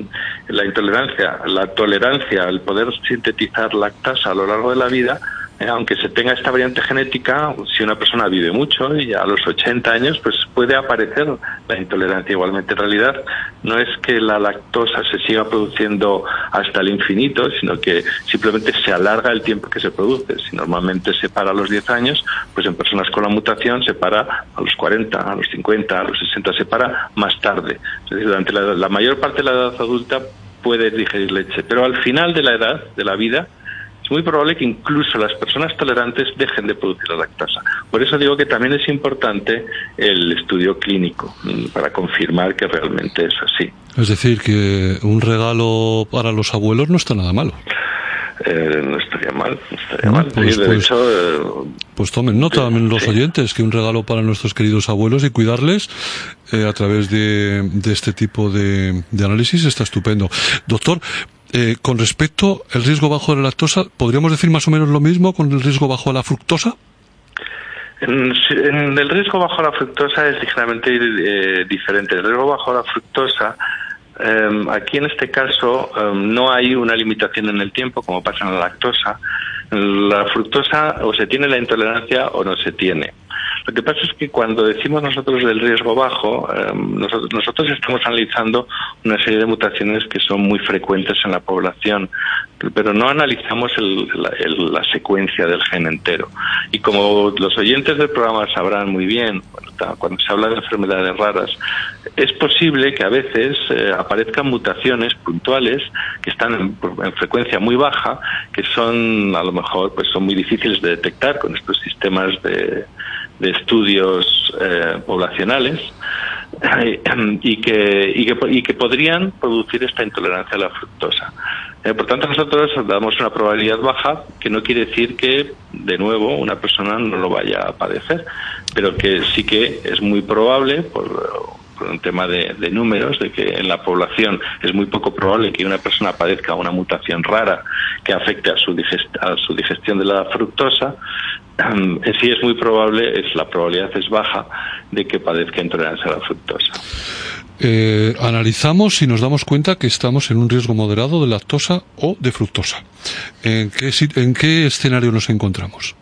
la tolerancia, el poder sintetizar lactasa a lo largo de la vida, aunque se tenga esta variante genética, si una persona vive mucho y a los 80 años, pues puede aparecer la intolerancia igualmente. En realidad, no es que la lactosa se siga produciendo hasta el infinito, sino que simplemente se alarga el tiempo que se produce. Si normalmente se para a los 10 años, pues en personas con la mutación se para a los 40, a los 50, a los 60, se para más tarde. Es decir, durante la mayor parte de la edad adulta puede digerir leche, pero al final de la edad, de la vida, es muy probable que incluso las personas tolerantes dejen de producir la lactosa. Por eso digo que también es importante el estudio clínico para confirmar que realmente es así. Es decir, que un regalo para los abuelos no está nada malo. No estaría mal, no estaría mal. Pues, Sí, de hecho, pues tomen nota también los oyentes, que un regalo para nuestros queridos abuelos y cuidarles a través de este tipo de análisis está estupendo. Doctor, con respecto al riesgo bajo de la lactosa, ¿podríamos decir más o menos lo mismo con el riesgo bajo a la fructosa? En el riesgo bajo a la fructosa es ligeramente diferente. El riesgo bajo a la fructosa, aquí en este caso no hay una limitación en el tiempo como pasa en la lactosa. La fructosa o se tiene la intolerancia o no se tiene. Lo que pasa es que cuando decimos nosotros del riesgo bajo, nosotros estamos analizando una serie de mutaciones que son muy frecuentes en la población, pero no analizamos la secuencia del gen entero. Y como los oyentes del programa sabrán muy bien, cuando se habla de enfermedades raras, es posible que a veces aparezcan mutaciones puntuales que están en frecuencia muy baja, que son, a lo mejor, pues son muy difíciles de detectar con estos sistemas de estudios poblacionales y que podrían producir esta intolerancia a la fructosa. Por tanto, nosotros damos una probabilidad baja, que no quiere decir que, de nuevo, una persona no lo vaya a padecer, pero que sí que es muy probable, por un tema de números, de que en la población es muy poco probable que una persona padezca una mutación rara que afecte a su digestión de la fructosa. Sí es muy probable, la probabilidad es baja de que padezca intolerancia a la fructosa. Analizamos y nos damos cuenta que estamos en un riesgo moderado de lactosa o de fructosa. ¿En qué escenario nos encontramos?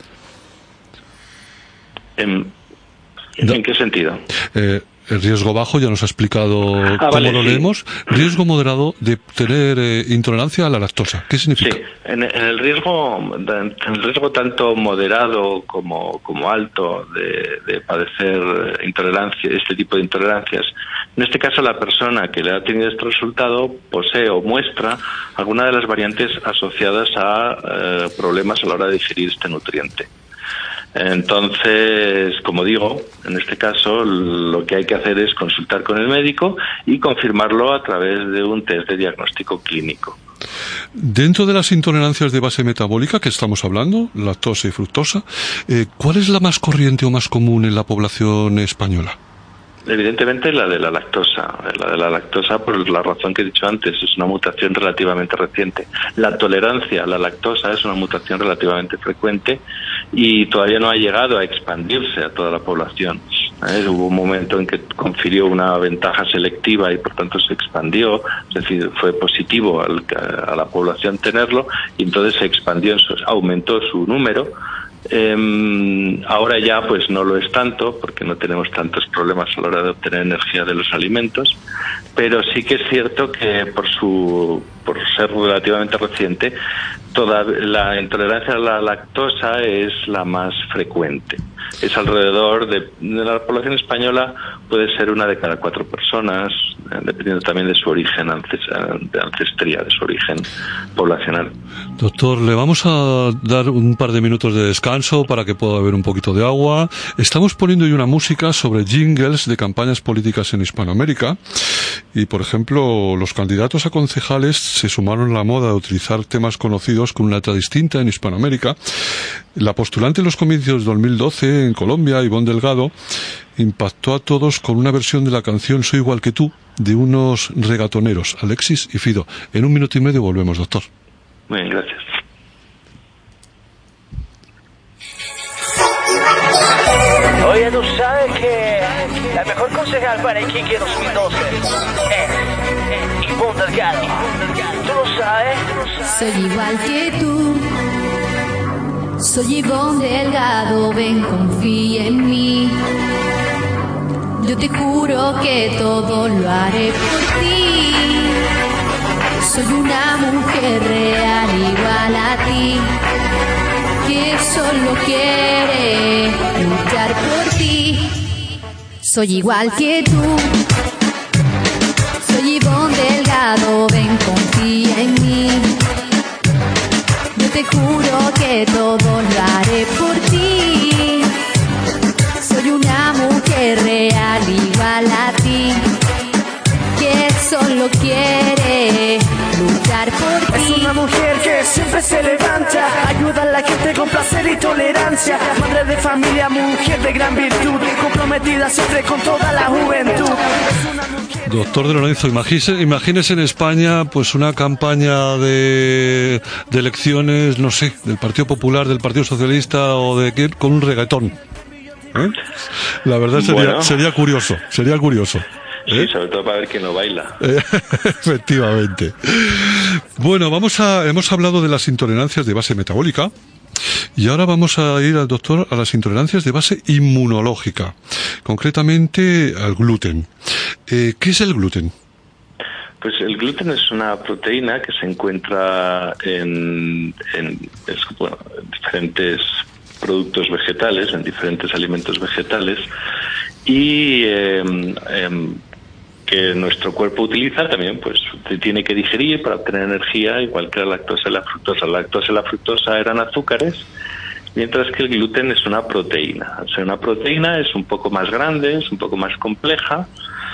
¿En qué sentido? El riesgo bajo ya nos ha explicado cómo lo leemos. Riesgo moderado de tener intolerancia a la lactosa. ¿Qué significa? Sí, en el riesgo tanto moderado como alto de padecer intolerancia, este tipo de intolerancias. En este caso, la persona que le ha tenido este resultado posee o muestra alguna de las variantes asociadas a problemas a la hora de digerir este nutriente. Entonces, como digo, en este caso lo que hay que hacer es consultar con el médico y confirmarlo a través de un test de diagnóstico clínico. Dentro de las intolerancias de base metabólica que estamos hablando, lactosa y fructosa, ¿cuál es la más corriente o más común en la población española? Evidentemente la de la lactosa. La de la lactosa, por la razón que he dicho antes, es una mutación relativamente reciente. La tolerancia a la lactosa es una mutación relativamente frecuente y todavía no ha llegado a expandirse a toda la población. Hubo un momento en que confirió una ventaja selectiva y por tanto se expandió, es decir, fue positivo a la población tenerlo y entonces se expandió, aumentó su número. Ahora ya pues no lo es tanto porque no tenemos tantos problemas a la hora de obtener energía de los alimentos, pero sí que es cierto que por ser relativamente reciente, toda la intolerancia a la lactosa es la más frecuente. Es alrededor de la población española, puede ser 1 de cada 4 personas, dependiendo también de su origen, de ancestría, de su origen poblacional. Doctor, le vamos a dar un par de minutos de descanso para que pueda beber un poquito de agua. Estamos poniendo hoy una música sobre jingles de campañas políticas en Hispanoamérica y, por ejemplo, los candidatos a concejales se sumaron a la moda de utilizar temas conocidos con una letra distinta en Hispanoamérica. La postulante en los comicios de 2012 en Colombia, Ivonne Delgado, impactó a todos con una versión de la canción Soy igual que tú, de unos regatoneros, Alexis y Fido. En 1 minuto y medio volvemos, doctor. Muy bien, gracias. Oye, tú sabes que la mejor concejal para Iquique 2012 es Ivonne Delgado. ¿Tú lo sabes? Soy igual que tú. Soy Ivonne Delgado, ven, confía en mí. Yo te juro que todo lo haré por ti. Soy una mujer real igual a ti, que solo quiere luchar por ti. Soy igual que tú. Soy Ivonne Delgado, ven, confía en mí. Yo te juro que todo lo haré por ti. Soy una mujer real igual a ti, que solo quiere luchar por ti. Es una mujer que siempre se levanta, ayuda a la gente con placer y tolerancia. Madre de familia, mujer de gran virtud, comprometida siempre con toda la juventud. Doctor de Lorenzo, imagínese en España pues una campaña de elecciones, no sé, del Partido Popular, del Partido Socialista o de qué, con un reggaetón. La verdad sería curioso. Sí, sobre todo para ver quién no baila. Efectivamente. Bueno, hemos hablado de las intolerancias de base metabólica y ahora vamos a ir al doctor a las intolerancias de base inmunológica, concretamente al gluten. ¿Qué es el gluten? Pues el gluten es una proteína que se encuentra en diferentes productos vegetales, en diferentes alimentos vegetales y que nuestro cuerpo utiliza también, pues tiene que digerir para obtener energía, igual que la lactosa y la fructosa. La lactosa y la fructosa eran azúcares, mientras que el gluten es una proteína. Al ser una proteína es un poco más grande, es un poco más compleja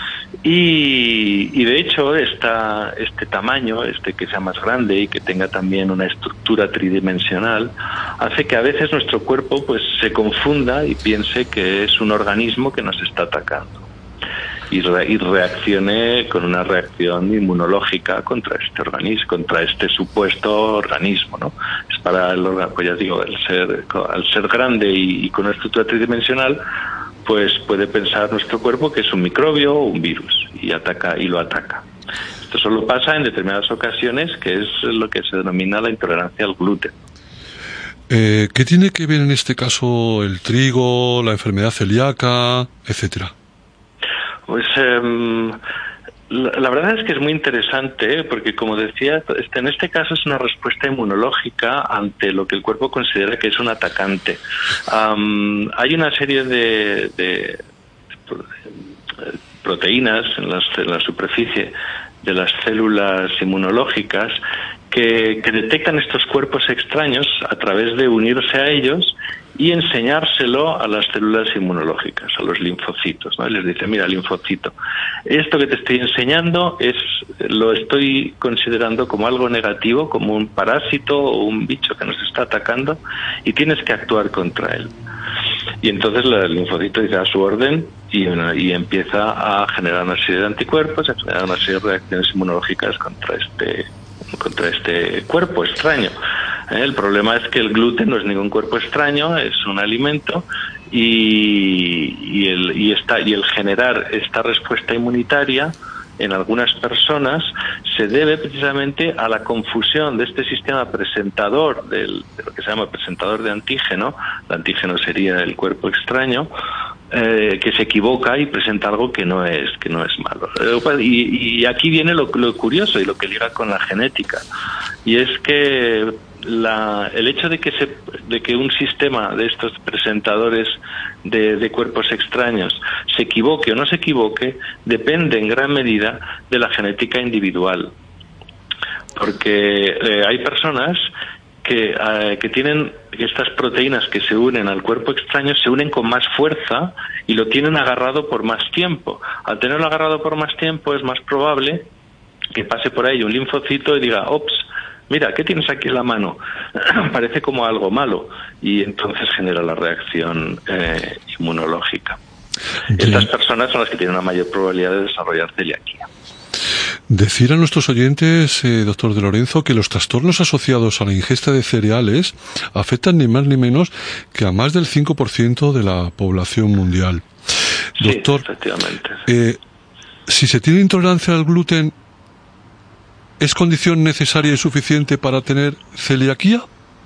y de hecho este tamaño, que sea más grande y que tenga también una estructura tridimensional, hace que a veces nuestro cuerpo pues se confunda y piense que es un organismo que nos está atacando y reaccione con una reacción inmunológica contra este organismo, contra este supuesto organismo, ¿no? Es para el órgano, pues ya digo, al ser grande y con una estructura tridimensional, pues puede pensar nuestro cuerpo que es un microbio o un virus y lo ataca. Esto solo pasa en determinadas ocasiones, que es lo que se denomina la intolerancia al gluten. ¿Qué tiene que ver en este caso el trigo, la enfermedad celíaca, etcétera? Pues la verdad es que es muy interesante porque, como decía, en este caso es una respuesta inmunológica ante lo que el cuerpo considera que es un atacante. Hay una serie de proteínas en la superficie de las células inmunológicas que detectan estos cuerpos extraños a través de unirse a ellos y enseñárselo a las células inmunológicas, a los linfocitos, ¿no? Y les dice, mira, linfocito, esto que te estoy enseñando lo estoy considerando como algo negativo, como un parásito o un bicho que nos está atacando, y tienes que actuar contra él. Y entonces el linfocito dice a su orden y empieza a generar una serie de anticuerpos, a generar una serie de reacciones inmunológicas contra este cuerpo extraño. El problema es que el gluten no es ningún cuerpo extraño, es un alimento y el generar esta respuesta inmunitaria en algunas personas se debe precisamente a la confusión de este sistema presentador de lo que se llama presentador de antígeno. El antígeno sería el cuerpo extraño, que se equivoca y presenta algo que no es malo. Y aquí viene lo curioso y lo que liga con la genética, y es que el hecho de que un sistema de estos presentadores de cuerpos extraños se equivoque o no se equivoque depende en gran medida de la genética individual, porque hay personas que tienen estas proteínas que se unen al cuerpo extraño, se unen con más fuerza y lo tienen agarrado por más tiempo. Al tenerlo agarrado por más tiempo es más probable que pase por ahí un linfocito y diga, ops, mira, ¿qué tienes aquí en la mano? Parece como algo malo, y entonces genera la reacción inmunológica. Estas personas son las que tienen una mayor probabilidad de desarrollar celiaquía. Decir a nuestros oyentes, doctor De Lorenzo, que los trastornos asociados a la ingesta de cereales afectan ni más ni menos que a más del 5% de la población mundial. Doctor, sí, efectivamente. Si se tiene intolerancia al gluten, ¿es condición necesaria y suficiente para tener celiaquía?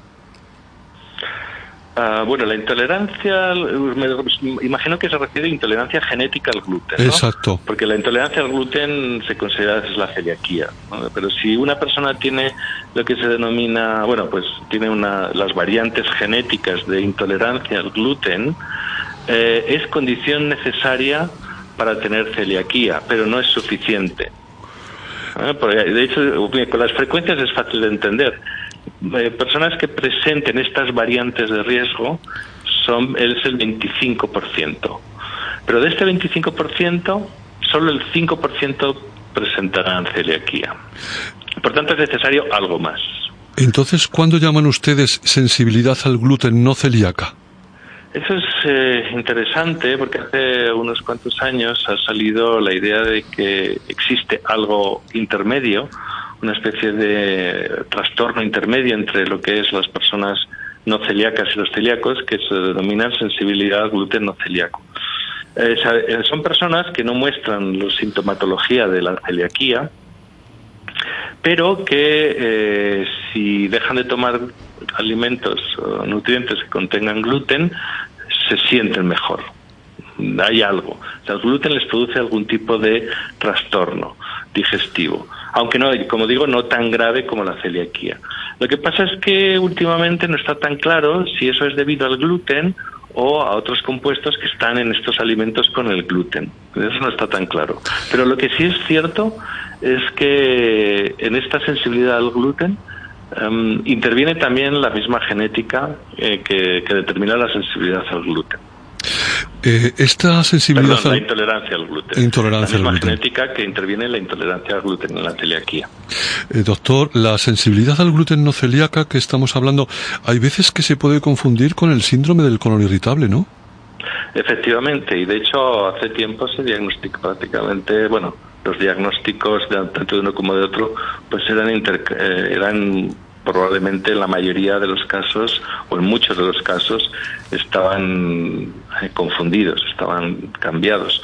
Bueno, la intolerancia, me imagino que se refiere a intolerancia genética al gluten, ¿no? Exacto. Porque la intolerancia al gluten se considera es la celiaquía, ¿no? Pero si una persona tiene lo que se denomina, bueno, pues tiene las variantes genéticas de intolerancia al gluten, es condición necesaria para tener celiaquía, pero no es suficiente. De hecho, con las frecuencias es fácil de entender. Personas que presenten estas variantes de riesgo es el 25%. Pero de este 25%, solo el 5% presentarán celiaquía. Por tanto, es necesario algo más. Entonces, ¿cuándo llaman ustedes sensibilidad al gluten no celíaca? Eso es interesante, porque hace unos cuantos años ha salido la idea de que existe algo intermedio, una especie de trastorno intermedio entre lo que es las personas no celíacas y los celíacos, que se denomina sensibilidad al gluten no celíaco. Son personas que no muestran la sintomatología de la celiaquía, pero que si dejan de tomar alimentos o nutrientes que contengan gluten, se sienten mejor. Hay algo. O sea, el gluten les produce algún tipo de trastorno digestivo, aunque no, como digo, no tan grave como la celiaquía. Lo que pasa es que últimamente no está tan claro si eso es debido al gluten o a otros compuestos que están en estos alimentos con el gluten. Eso no está tan claro. Pero lo que sí es cierto es que en esta sensibilidad al gluten interviene también la misma genética que determina la sensibilidad al gluten. Esta sensibilidad la intolerancia al gluten. La misma genética que interviene en la intolerancia al gluten, en la celiaquía. Doctor, la sensibilidad al gluten no celíaca que estamos hablando, hay veces que se puede confundir con el síndrome del colon irritable, ¿no? Efectivamente, y de hecho hace tiempo se diagnosticó prácticamente, bueno, los diagnósticos tanto de uno como de otro, pues eran probablemente en la mayoría de los casos, o en muchos de los casos, estaban confundidos, estaban cambiados.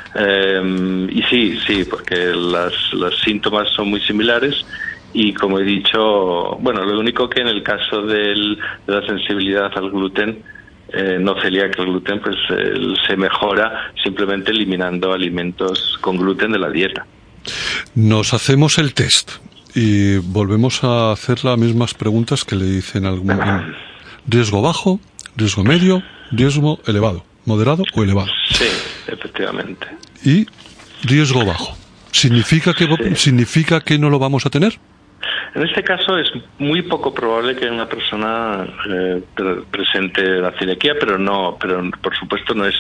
Y sí, porque los síntomas son muy similares y, como he dicho, bueno, lo único que en el caso de la sensibilidad al gluten, no celíaca al gluten, pues se mejora simplemente eliminando alimentos con gluten de la dieta. Nos hacemos el test y volvemos a hacer las mismas preguntas que le hice en algún momento. ¿Riesgo bajo, riesgo medio, riesgo elevado, moderado o elevado? Sí, efectivamente. ¿Y riesgo bajo? ¿Significa que no lo vamos a tener? En este caso es muy poco probable que una persona presente la celiaquía, pero por supuesto no es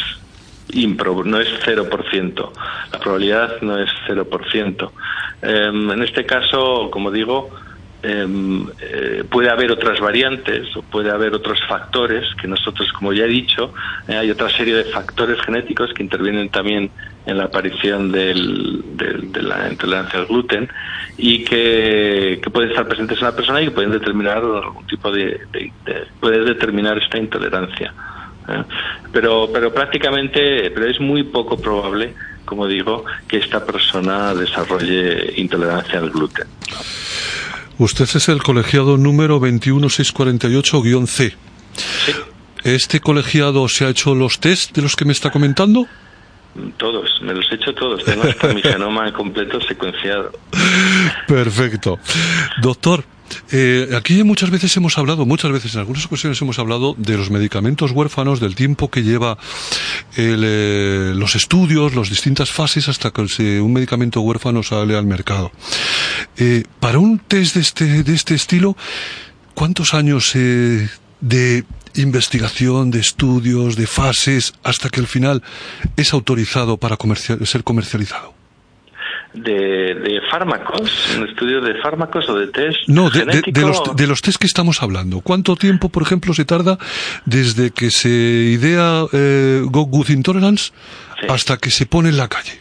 0%. La probabilidad no es 0%. En este caso, como digo, puede haber otras variantes o puede haber otros factores que nosotros, como ya he dicho, hay otra serie de factores genéticos que intervienen también en la aparición de la intolerancia al gluten y que pueden estar presentes en la persona y que pueden determinar algún tipo puede determinar esta intolerancia. Pero es muy poco probable, como digo, que esta persona desarrolle intolerancia al gluten. Usted es el colegiado número 21648-C. Sí. ¿Este colegiado se ha hecho los test de los que me está comentando? Todos, me los he hecho todos. Tengo hasta mi genoma completo secuenciado. Perfecto. Doctor, aquí muchas veces en algunas ocasiones hemos hablado de los medicamentos huérfanos, del tiempo que lleva los estudios, las distintas fases hasta que un medicamento huérfano sale al mercado. Para un test de este estilo, ¿cuántos años de investigación, de estudios, de fases, hasta que al final es autorizado para ser comercializado? ¿De fármacos? ¿Un estudio de fármacos o de test? No, genético? de los test que estamos hablando. ¿Cuánto tiempo, por ejemplo, se tarda desde que se idea Gut Intolerance hasta que se pone en la calle?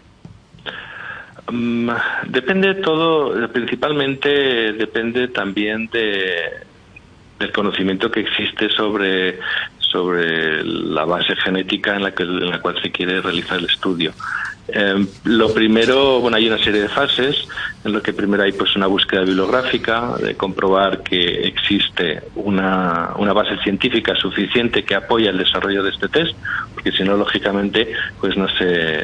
Depende todo, principalmente depende también del conocimiento que existe sobre la base genética en la cual se quiere realizar el estudio. Lo primero, hay una serie de fases en lo que primero hay pues una búsqueda bibliográfica de comprobar que existe una base científica suficiente que apoya el desarrollo de este test, porque si no, lógicamente, pues no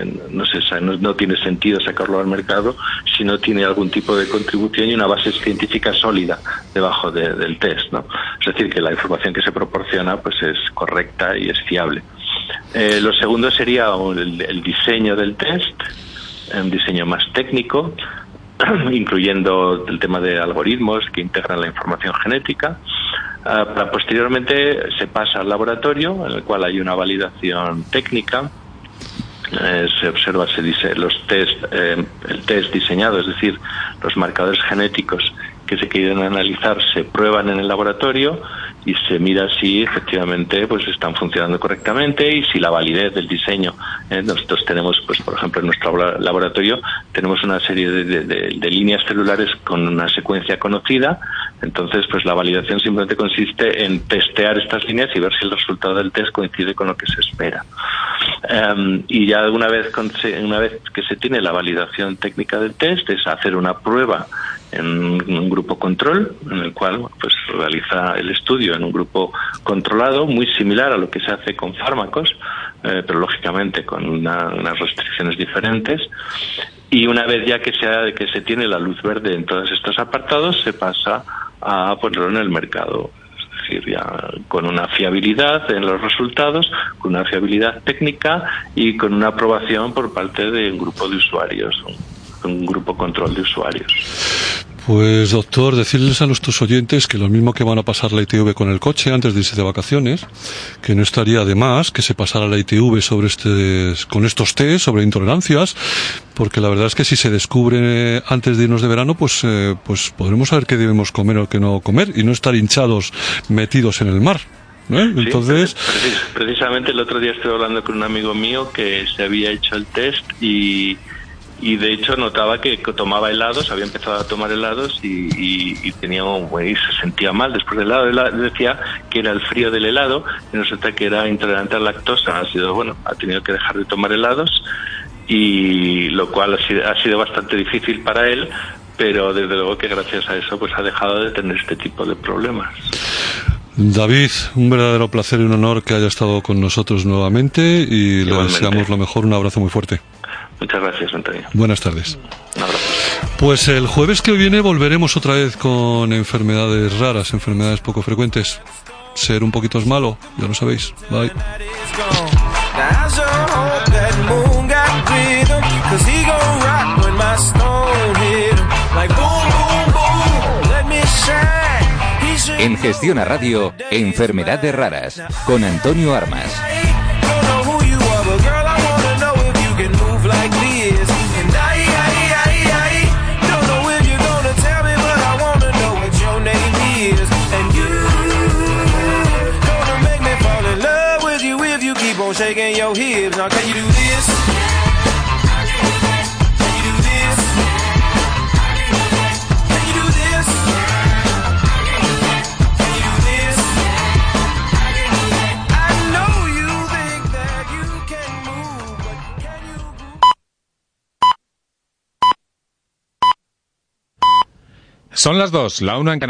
tiene sentido sacarlo al mercado si no tiene algún tipo de contribución y una base científica sólida debajo del test, ¿no? Es decir, que la información que se proporciona pues es correcta y es fiable. Lo segundo sería el diseño del test, un diseño más técnico, incluyendo el tema de algoritmos que integran la información genética. Posteriormente se pasa al laboratorio, en el cual hay una validación técnica. Se observa, se dice el test diseñado, es decir, los marcadores genéticos que se quieren analizar se prueban en el laboratorio y se mira si efectivamente pues están funcionando correctamente y si la validez del diseño. Nosotros tenemos, pues por ejemplo, en nuestro laboratorio tenemos una serie de líneas celulares con una secuencia conocida. Entonces, pues la validación simplemente consiste en testear estas líneas y ver si el resultado del test coincide con lo que se espera. Y ya una vez que se tiene la validación técnica del test, es hacer una prueba en un grupo control, en el cual pues realiza el estudio en un grupo controlado, muy similar a lo que se hace con fármacos, pero lógicamente con unas restricciones diferentes. Y una vez ya que se tiene la luz verde en todos estos apartados, se pasa a ponerlo en el mercado. Es decir, ya con una fiabilidad en los resultados, con una fiabilidad técnica y con una aprobación por parte de un grupo de usuarios, un grupo control de usuarios. Pues doctor, decirles a nuestros oyentes que lo mismo que van a pasar la ITV con el coche antes de irse de vacaciones, que no estaría de más que se pasara la ITV con estos test sobre intolerancias, porque la verdad es que si se descubre antes de irnos de verano, pues podremos saber qué debemos comer o qué no comer y no estar hinchados metidos en el mar. Entonces, precisamente el otro día estuve hablando con un amigo mío que se había hecho el test y de hecho notaba que tomaba helados, había empezado a tomar helados y se sentía mal después del helado. Él decía que era el frío del helado y resulta que era intolerante a lactosa. Ha tenido que dejar de tomar helados, y lo cual ha sido bastante difícil para él, pero desde luego que gracias a eso pues ha dejado de tener este tipo de problemas. David, un verdadero placer y un honor que haya estado con nosotros nuevamente y le deseamos lo mejor. Un abrazo muy fuerte. Muchas gracias, Antonio. Buenas tardes. Un abrazo. Pues el jueves que viene volveremos otra vez con enfermedades raras, enfermedades poco frecuentes. Ser un poquito es malo, ya lo sabéis. Bye. Let me En Gestiona Radio, Enfermedades Raras, con Antonio Armas. Shaking your hips, now can you do this? Can you do this? Can you do this? Can you do this? I know you think that you can move, but can you Son las 2, la 1 en Canadá.